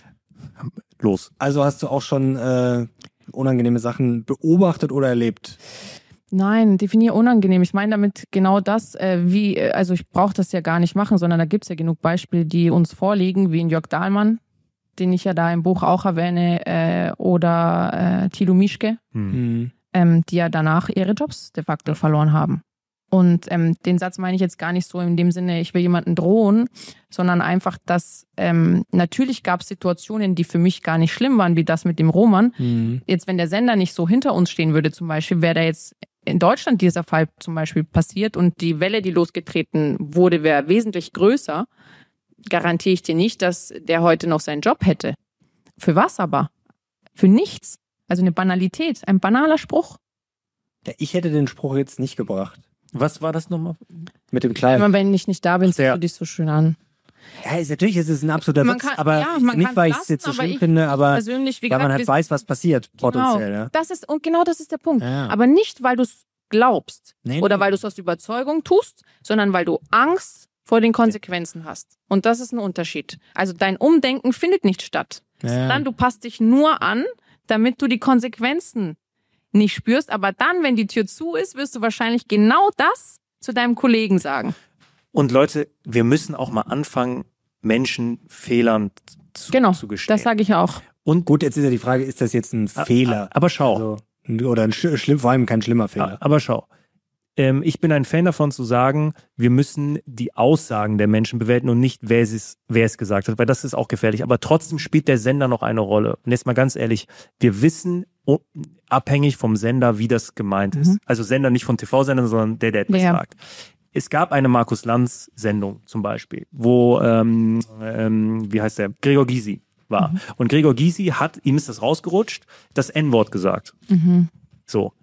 Los. Also hast du auch schon äh, unangenehme Sachen beobachtet oder erlebt? Nein, definier unangenehm. Ich meine damit genau das, äh, wie, also ich brauche das ja gar nicht machen, sondern da gibt es ja genug Beispiele, die uns vorliegen, wie in Jörg Dahlmann, den ich ja da im Buch auch erwähne, äh, oder äh, Thilo Mischke, mhm. ähm, die ja danach ihre Jobs de facto verloren haben. Und ähm, den Satz meine ich jetzt gar nicht so in dem Sinne, ich will jemanden drohen, sondern einfach, dass ähm, natürlich gab es Situationen, die für mich gar nicht schlimm waren, wie das mit dem Roman. Mhm. Jetzt, wenn der Sender nicht so hinter uns stehen würde zum Beispiel, wäre da jetzt in Deutschland dieser Fall zum Beispiel passiert und die Welle, die losgetreten wurde, wäre wesentlich größer, garantiere ich dir nicht, dass der heute noch seinen Job hätte. Für was aber? Für nichts. Also eine Banalität, ein banaler Spruch. Ja, ich hätte den Spruch jetzt nicht gebracht. Was war das nochmal? Mit dem Kleinen. Immer wenn ich nicht da bin, ziehst ja. du dich so schön an. Ja, ist, natürlich ist es ein absoluter man Witz, kann, aber ja, man nicht, weil ich es jetzt so schlimm finde, aber persönlich, wie weil gesagt, man halt weiß, was passiert, potenziell. Genau, ja. das ist, und genau das ist der Punkt. Ja. Aber nicht, weil du es glaubst nee, oder nee. weil du es aus Überzeugung tust, sondern weil du Angst vor den Konsequenzen hast. Und das ist ein Unterschied. Also dein Umdenken findet nicht statt. Ja. Dann du passt dich nur an, damit du die Konsequenzen nicht spürst. Aber dann, wenn die Tür zu ist, wirst du wahrscheinlich genau das zu deinem Kollegen sagen. Und Leute, wir müssen auch mal anfangen, Menschen Fehlern zu, genau, zu gestehen. Das sage ich auch. Und gut, jetzt ist ja die Frage, ist das jetzt ein Fehler? Aber schau. Also, oder ein schlimm, vor allem kein schlimmer Fehler. Aber schau. Ähm, ich bin ein Fan davon zu sagen, wir müssen die Aussagen der Menschen bewerten und nicht, wer es, wer es gesagt hat, weil das ist auch gefährlich. Aber trotzdem spielt der Sender noch eine Rolle. Und jetzt mal ganz ehrlich, wir wissen abhängig vom Sender, wie das gemeint ist. Mhm. Also Sender nicht von T V-Sendern, sondern der, der etwas ja. sagt. Es gab eine Markus-Lanz-Sendung zum Beispiel, wo, ähm, ähm, wie heißt der, Gregor Gysi war. Mhm. Und Gregor Gysi hat, ihm ist das rausgerutscht, das En-Wort gesagt. Mhm. So.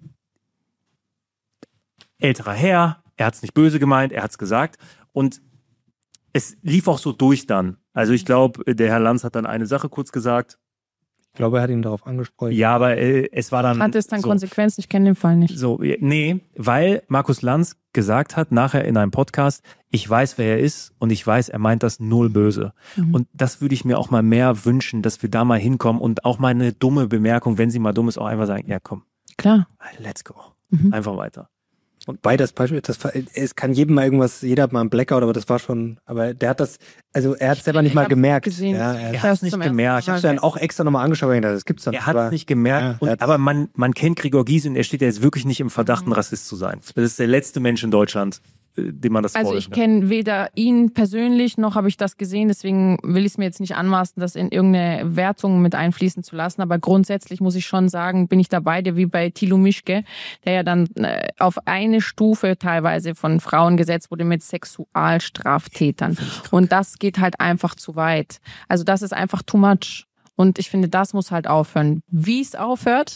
Älterer Herr, er hat es nicht böse gemeint, er hat es gesagt. Und es lief auch so durch dann. Also ich glaube, der Herr Lanz hat dann eine Sache kurz gesagt. Ich glaube, er hat ihn darauf angesprochen. Ja, aber äh, es war dann... Hat es dann so, Konsequenzen? Ich kenne den Fall nicht. So, nee, weil Markus Lanz gesagt hat, nachher in einem Podcast, ich weiß, wer er ist und ich weiß, er meint das null böse. Mhm. Und das würde ich mir auch mal mehr wünschen, dass wir da mal hinkommen und auch mal eine dumme Bemerkung, wenn sie mal dumm ist, auch einfach sagen, ja komm. Klar. Let's go. Mhm. Einfach weiter. Und bei das Beispiel, das, es kann jedem mal irgendwas, jeder hat mal einen Blackout, aber das war schon, aber der hat das, also er hat es selber nicht mal gemerkt. Gesehen. Ja, er er hat es nicht gemerkt. Ich habe es dann auch extra nochmal angeschaut, weil ich dachte, das gibt's dann. Er hat es nicht gemerkt, ja, und, aber man, man kennt Gregor Gysi und er steht ja jetzt wirklich nicht im Verdacht, ein Rassist zu sein. Das ist der letzte Mensch in Deutschland, dem man das Also ich kenne weder ihn persönlich, noch habe ich das gesehen, deswegen will ich es mir jetzt nicht anmaßen, das in irgendeine Wertung mit einfließen zu lassen, aber grundsätzlich muss ich schon sagen, bin ich dabei, der wie bei Thilo Mischke, der ja dann äh, auf eine Stufe teilweise von Frauen gesetzt wurde mit Sexualstraftätern. Und das geht halt einfach zu weit. Also das ist einfach too much. Und ich finde, das muss halt aufhören. Wie es aufhört,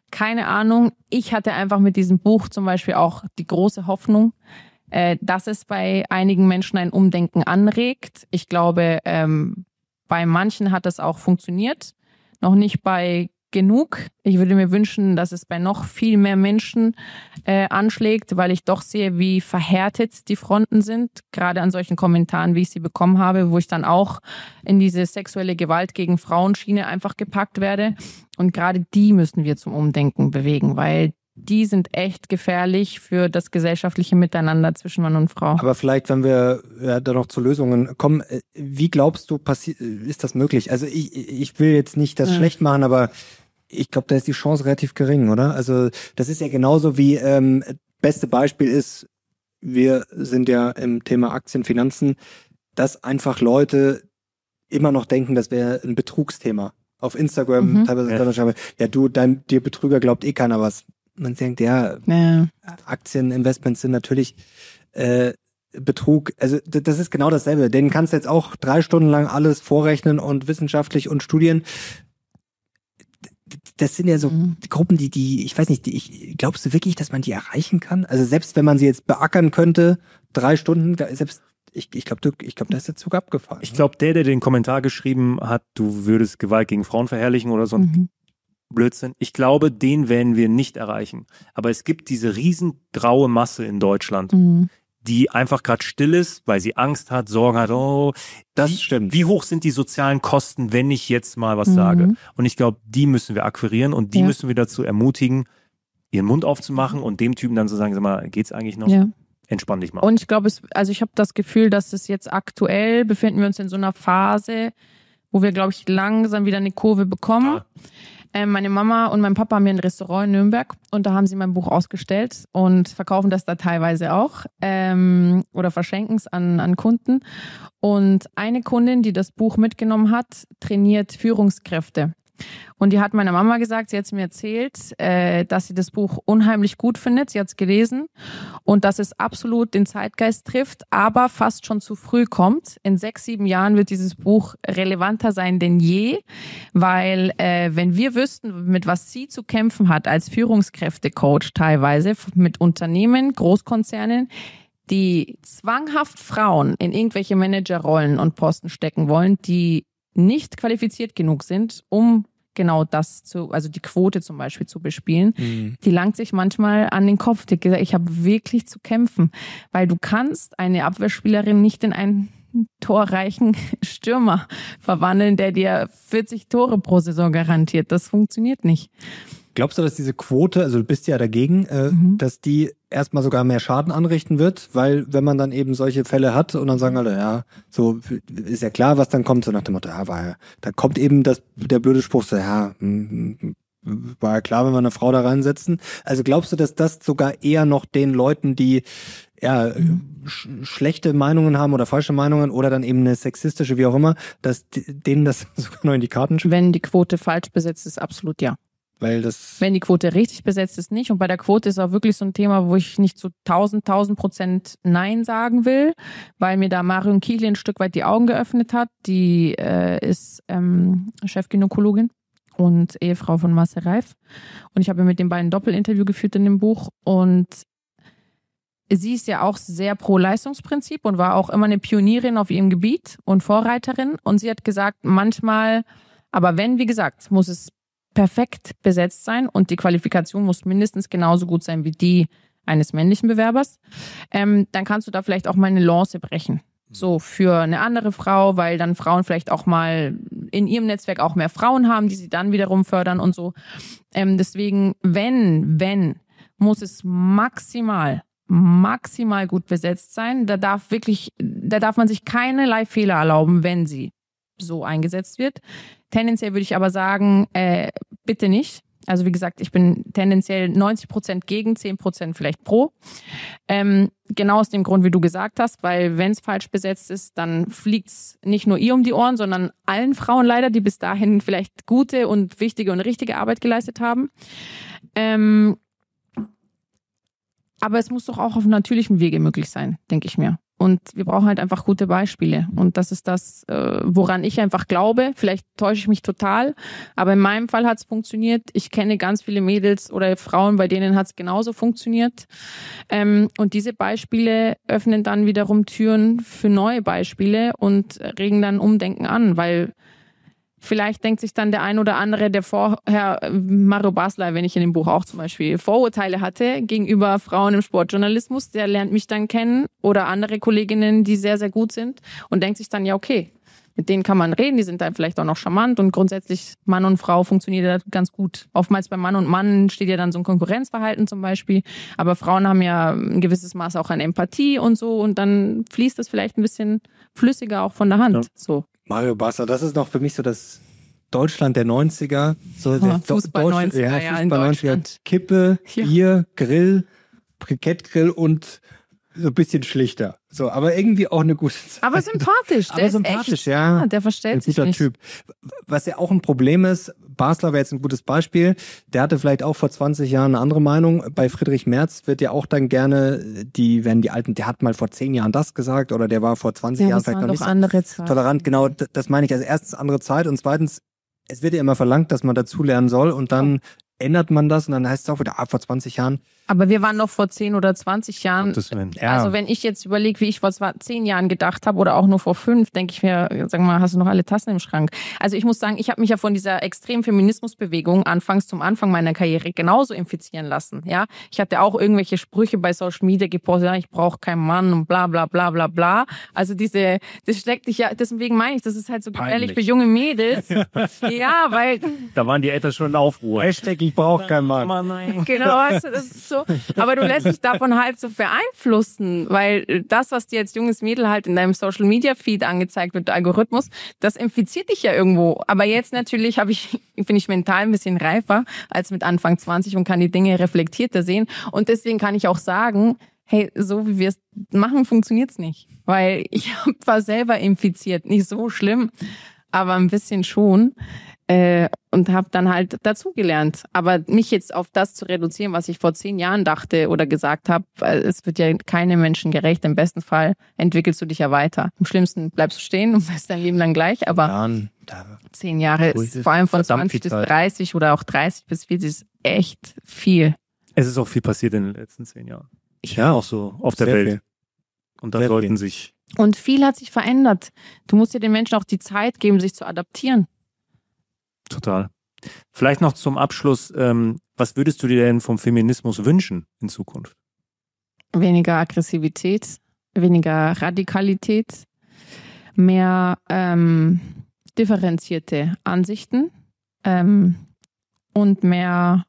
keine Ahnung. Ich hatte einfach mit diesem Buch zum Beispiel auch die große Hoffnung, äh, dass es bei einigen Menschen ein Umdenken anregt. Ich glaube, ähm, bei manchen hat das auch funktioniert. Noch nicht bei genug. Ich würde mir wünschen, dass es bei noch viel mehr Menschen äh, anschlägt, weil ich doch sehe, wie verhärtet die Fronten sind, gerade an solchen Kommentaren, wie ich sie bekommen habe, wo ich dann auch in diese sexuelle Gewalt gegen Frauenschiene einfach gepackt werde. Und gerade die müssen wir zum Umdenken bewegen, weil die sind echt gefährlich für das gesellschaftliche Miteinander zwischen Mann und Frau. Aber vielleicht, wenn wir ja, da noch zu Lösungen kommen, wie glaubst du, passi- ist das möglich? Also ich, ich will jetzt nicht das ja. schlecht machen, aber ich glaube, da ist die Chance relativ gering, oder? Also das ist ja genauso wie, ähm, beste Beispiel ist, wir sind ja im Thema Aktien, Finanzen, dass einfach Leute immer noch denken, das wäre ein Betrugsthema. Auf Instagram mhm. teilweise ja. schreiben, ja du, dein, dir Betrüger glaubt eh keiner was. Man denkt, ja, ja. Aktieninvestments sind natürlich äh, Betrug. Also das ist genau dasselbe. Denen kannst du jetzt auch drei Stunden lang alles vorrechnen und wissenschaftlich und Studien. Das sind ja so mhm. Gruppen, die, die, ich weiß nicht, die, ich, glaubst du wirklich, dass man die erreichen kann? Also selbst wenn man sie jetzt beackern könnte, drei Stunden, selbst, ich, ich glaube, ich glaube, da ist der Zug abgefahren. Ich glaube, der, der den Kommentar geschrieben hat, du würdest Gewalt gegen Frauen verherrlichen oder so ein mhm. Blödsinn. Ich glaube, den werden wir nicht erreichen. Aber es gibt diese riesengraue Masse in Deutschland, mhm. die einfach gerade still ist, weil sie Angst hat, Sorgen hat, oh, das wie, stimmt. Wie hoch sind die sozialen Kosten, wenn ich jetzt mal was mhm. sage? Und ich glaube, die müssen wir akquirieren und die ja. müssen wir dazu ermutigen, ihren Mund aufzumachen und dem Typen dann zu sagen, sag mal, geht's eigentlich noch? Ja. Entspann dich mal. Und ich glaube, es, also ich habe das Gefühl, dass es jetzt aktuell, befinden wir uns in so einer Phase, wo wir, glaube ich, langsam wieder eine Kurve bekommen. Ja. Ähm, meine Mama und mein Papa haben hier ein Restaurant in Nürnberg und da haben sie mein Buch ausgestellt und verkaufen das da teilweise auch ähm, oder verschenken es an, an Kunden. Und eine Kundin, die das Buch mitgenommen hat, trainiert Führungskräfte. Und die hat meiner Mama gesagt, sie hat es mir erzählt, äh, dass sie das Buch unheimlich gut findet. Sie hat es gelesen und dass es absolut den Zeitgeist trifft, aber fast schon zu früh kommt. In sechs, sieben Jahren wird dieses Buch relevanter sein denn je, weil äh, wenn wir wüssten, mit was sie zu kämpfen hat als Führungskräftecoach teilweise, mit Unternehmen, Großkonzernen, die zwanghaft Frauen in irgendwelche Managerrollen und Posten stecken wollen, die nicht qualifiziert genug sind, um genau das zu, also die Quote zum Beispiel zu bespielen, mhm. die langt sich manchmal an den Kopf. Die hat gesagt, ich habe wirklich zu kämpfen, weil du kannst eine Abwehrspielerin nicht in einen torreichen Stürmer verwandeln, der dir vierzig Tore pro Saison garantiert. Das funktioniert nicht. Glaubst du, dass diese Quote, also du bist ja dagegen, äh, mhm. dass die erstmal sogar mehr Schaden anrichten wird? Weil wenn man dann eben solche Fälle hat und dann sagen alle, ja, so ist ja klar, was dann kommt, so nach dem Motto, ja, war ja, da kommt eben das, der blöde Spruch, so, ja, war ja klar, wenn wir eine Frau da reinsetzen. Also glaubst du, dass das sogar eher noch den Leuten, die ja mhm. sch- schlechte Meinungen haben oder falsche Meinungen oder dann eben eine sexistische, wie auch immer, dass denen das sogar noch in die Karten spielt? Wenn die Quote falsch besetzt ist, absolut ja. Weil das Wenn die Quote richtig besetzt ist, nicht. Und bei der Quote ist auch wirklich so ein Thema, wo ich nicht zu tausend, tausend Prozent Nein sagen will, weil mir da Marion Kiel ein Stück weit die Augen geöffnet hat. Die äh, ist ähm, Chefgynäkologin und Ehefrau von Marcel Reif. Und ich habe mit den beiden ein Doppelinterview geführt in dem Buch. Und sie ist ja auch sehr pro Leistungsprinzip und war auch immer eine Pionierin auf ihrem Gebiet und Vorreiterin. Und sie hat gesagt, manchmal, aber wenn, wie gesagt, muss es perfekt besetzt sein und die Qualifikation muss mindestens genauso gut sein wie die eines männlichen Bewerbers, ähm, dann kannst du da vielleicht auch mal eine Lance brechen. So für eine andere Frau, weil dann Frauen vielleicht auch mal in ihrem Netzwerk auch mehr Frauen haben, die sie dann wiederum fördern und so. Ähm, deswegen, wenn, wenn, muss es maximal, maximal gut besetzt sein. Da darf wirklich, da darf man sich keinerlei Fehler erlauben, wenn sie so eingesetzt wird. Tendenziell würde ich aber sagen, äh, bitte nicht. Also wie gesagt, ich bin tendenziell neunzig Prozent gegen, zehn Prozent vielleicht pro. Ähm, genau aus dem Grund, wie du gesagt hast, weil wenn es falsch besetzt ist, dann fliegt es nicht nur ihr um die Ohren, sondern allen Frauen leider, die bis dahin vielleicht gute und wichtige und richtige Arbeit geleistet haben. Ähm, aber es muss doch auch auf natürlichem Wege möglich sein, denke ich mir. Und wir brauchen halt einfach gute Beispiele. Und das ist das, äh, woran ich einfach glaube. Vielleicht täusche ich mich total, aber in meinem Fall hat es funktioniert. Ich kenne ganz viele Mädels oder Frauen, bei denen hat es genauso funktioniert. Ähm, und diese Beispiele öffnen dann wiederum Türen für neue Beispiele und regen dann Umdenken an, weil vielleicht denkt sich dann der ein oder andere, der vorher, Mario Basler, wenn ich in dem Buch auch zum Beispiel Vorurteile hatte gegenüber Frauen im Sportjournalismus, der lernt mich dann kennen oder andere Kolleginnen, die sehr, sehr gut sind und denkt sich dann, ja okay, mit denen kann man reden, die sind dann vielleicht auch noch charmant und grundsätzlich Mann und Frau funktioniert ja ganz gut. Oftmals bei Mann und Mann steht ja dann so ein Konkurrenzverhalten zum Beispiel, aber Frauen haben ja ein gewisses Maß auch an Empathie und so und dann fließt das vielleicht ein bisschen flüssiger auch von der Hand, ja. So. Mario Basler, das ist noch für mich so das Deutschland der neunziger. So oh, der Fußball Deutsch, neunziger, ja, ja, Fußball in neunziger. Deutschland. Kippe, Ja. Bier, Grill, Brikettgrill und so ein bisschen schlichter. So, aber irgendwie auch eine gute Zeit. Aber sympathisch. Der aber ist sympathisch, echt, ja. Der verstellt Ein sich guter nicht. Typ. Was ja auch ein Problem ist, Basler wäre jetzt ein gutes Beispiel, der hatte vielleicht auch vor zwanzig Jahren eine andere Meinung. Bei Friedrich Merz wird ja auch dann gerne, die werden die Alten, der hat mal vor zehn Jahren das gesagt oder der war vor zwanzig Ja, Jahren das vielleicht waren noch doch nicht so andere Zeiten. tolerant. Genau, d- das meine ich. Also erstens andere Zeit und zweitens, es wird ja immer verlangt, dass man dazulernen soll und dann ändert man das und dann heißt es auch wieder, ah, vor zwanzig Jahren. Aber wir waren noch vor zehn oder zwanzig Jahren. Gottes Willen. Ja. Also wenn ich jetzt überlege, wie ich vor zehn Jahren gedacht habe oder auch nur vor fünf, denke ich mir, sag mal, hast du noch alle Tassen im Schrank? Also ich muss sagen, ich habe mich ja von dieser extremen Feminismusbewegung anfangs zum Anfang meiner Karriere genauso infizieren lassen. Ja, ich hatte auch irgendwelche Sprüche bei Social Media gepostet, ja, ich brauche keinen Mann und bla bla bla bla bla. Also diese, das steckt dich ja, deswegen meine ich, das ist halt so gefährlich Peinlich. für junge Mädels. Ja, weil Da waren die Eltern schon in Aufruhr. Hashtag, ich brauche keinen Mann. Mann, nein. Genau, weißt du, das ist so. Aber du lässt dich davon halt so beeinflussen, weil das, was dir als junges Mädel halt in deinem Social Media Feed angezeigt wird, der Algorithmus, das infiziert dich ja irgendwo. Aber jetzt natürlich habe ich, bin ich mental ein bisschen reifer als mit Anfang zwanzig und kann die Dinge reflektierter sehen. Und deswegen kann ich auch sagen, hey, so wie wir es machen, funktioniert's nicht. Weil ich war selber infiziert, nicht so schlimm, aber ein bisschen schon. Äh, und habe dann halt dazugelernt. Aber mich jetzt auf das zu reduzieren, was ich vor zehn Jahren dachte oder gesagt habe, es wird ja keinem Menschen gerecht. Im besten Fall entwickelst du dich ja weiter. Im schlimmsten bleibst du stehen und bist dein Leben lang gleich. Aber Jahren, da, zehn Jahre ist vor allem von verdammt zwanzig viel bis Zeit. dreißig oder auch dreißig bis vierzig ist echt viel. Es ist auch viel passiert in den letzten zehn Jahren. ja, Auch so auf der sehr Welt. viel. Und da Sehr sollten viel. sich Und viel hat sich verändert. Du musst dir den Menschen auch die Zeit geben, sich zu adaptieren. total. Vielleicht noch zum Abschluss, ähm, was würdest du dir denn vom Feminismus wünschen in Zukunft? Weniger Aggressivität, weniger Radikalität, mehr ähm, differenzierte Ansichten ähm, und mehr,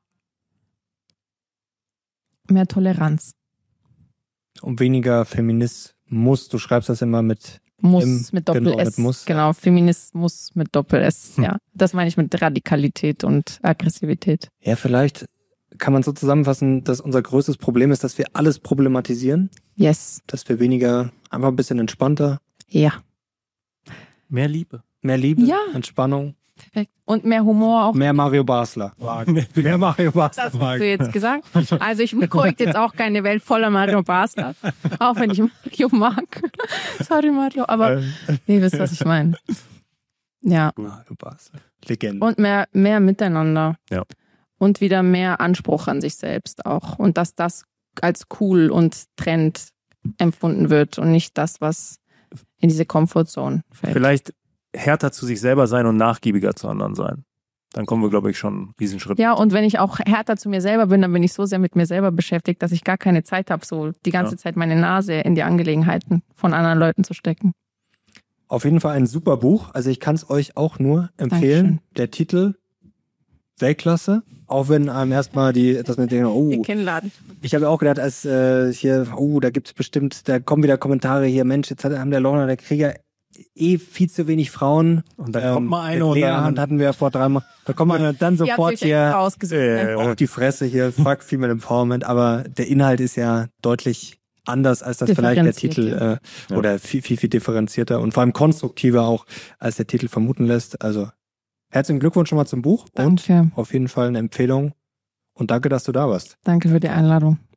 mehr Toleranz. Und weniger Feminismus, du schreibst das immer mit Muss Im- mit Doppel genau, S. mit Muss. Genau, Feminismus mit Doppel S. Hm. Ja, das meine ich mit Radikalität und Aggressivität. Ja, vielleicht kann man so zusammenfassen, dass unser größtes Problem ist, dass wir alles problematisieren, Yes. dass wir weniger, einfach ein bisschen entspannter, Ja. Mehr Liebe. mehr Liebe, Ja. Entspannung, Perfekt. Und mehr Humor auch. mehr Mario Basler. Mehr Mario Basler. Das hast du jetzt gesagt. Also ich bräuchte jetzt auch keine Welt voller Mario Basler. Auch wenn ich Mario mag. Sorry Mario, aber nee, wisst was ich meine. Ja. Mario Basler. Legende. Und mehr, mehr Miteinander. Ja. Und wieder mehr Anspruch an sich selbst auch. Und dass das als cool und Trend empfunden wird und nicht das, was in diese Comfortzone fällt. Vielleicht härter zu sich selber sein und nachgiebiger zu anderen sein. Dann kommen wir, glaube ich, schon einen Riesenschritt. Ja, und wenn ich auch härter zu mir selber bin, dann bin ich so sehr mit mir selber beschäftigt, dass ich gar keine Zeit habe, so die ganze Ja. Zeit meine Nase in die Angelegenheiten von anderen Leuten zu stecken. Auf jeden Fall ein super Buch. Also ich kann es euch auch nur empfehlen. Dankeschön. Der Titel Weltklasse. Auch wenn einem erstmal die, das mit den, oh, Ihr Kinnladen. ich habe ja auch gedacht, als äh, hier, oh, da gibt's bestimmt, da kommen wieder Kommentare hier, Mensch, jetzt hat, haben der Lochner, der Krieger eh viel zu wenig Frauen. Und dann kommt mal eine mit und Lea dann- Hand hatten wir vor drei Mal. Da kommt man dann Die hat sofort sich extra hier ausgesucht. Äh, ne? auf die Fresse hier, fuck Female Empowerment, aber der Inhalt ist ja deutlich anders als das vielleicht der Differenziert, Titel äh, Ja. oder viel, viel, viel differenzierter und vor allem konstruktiver auch, als der Titel vermuten lässt. Also herzlichen Glückwunsch schon mal zum Buch und Danke. auf jeden Fall eine Empfehlung und danke, dass du da warst. Danke für die Einladung.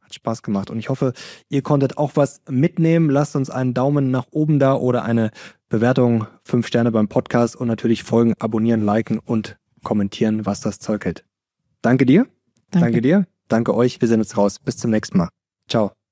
Hat Spaß gemacht. Und ich hoffe, ihr konntet auch was mitnehmen. Lasst uns einen Daumen nach oben da oder eine Bewertung, fünf Sterne beim Podcast und natürlich folgen, abonnieren, liken und kommentieren, was das Zeug hält. Danke dir. Danke. Danke dir. Danke euch. Wir sehen uns raus. Bis zum nächsten Mal. Ciao.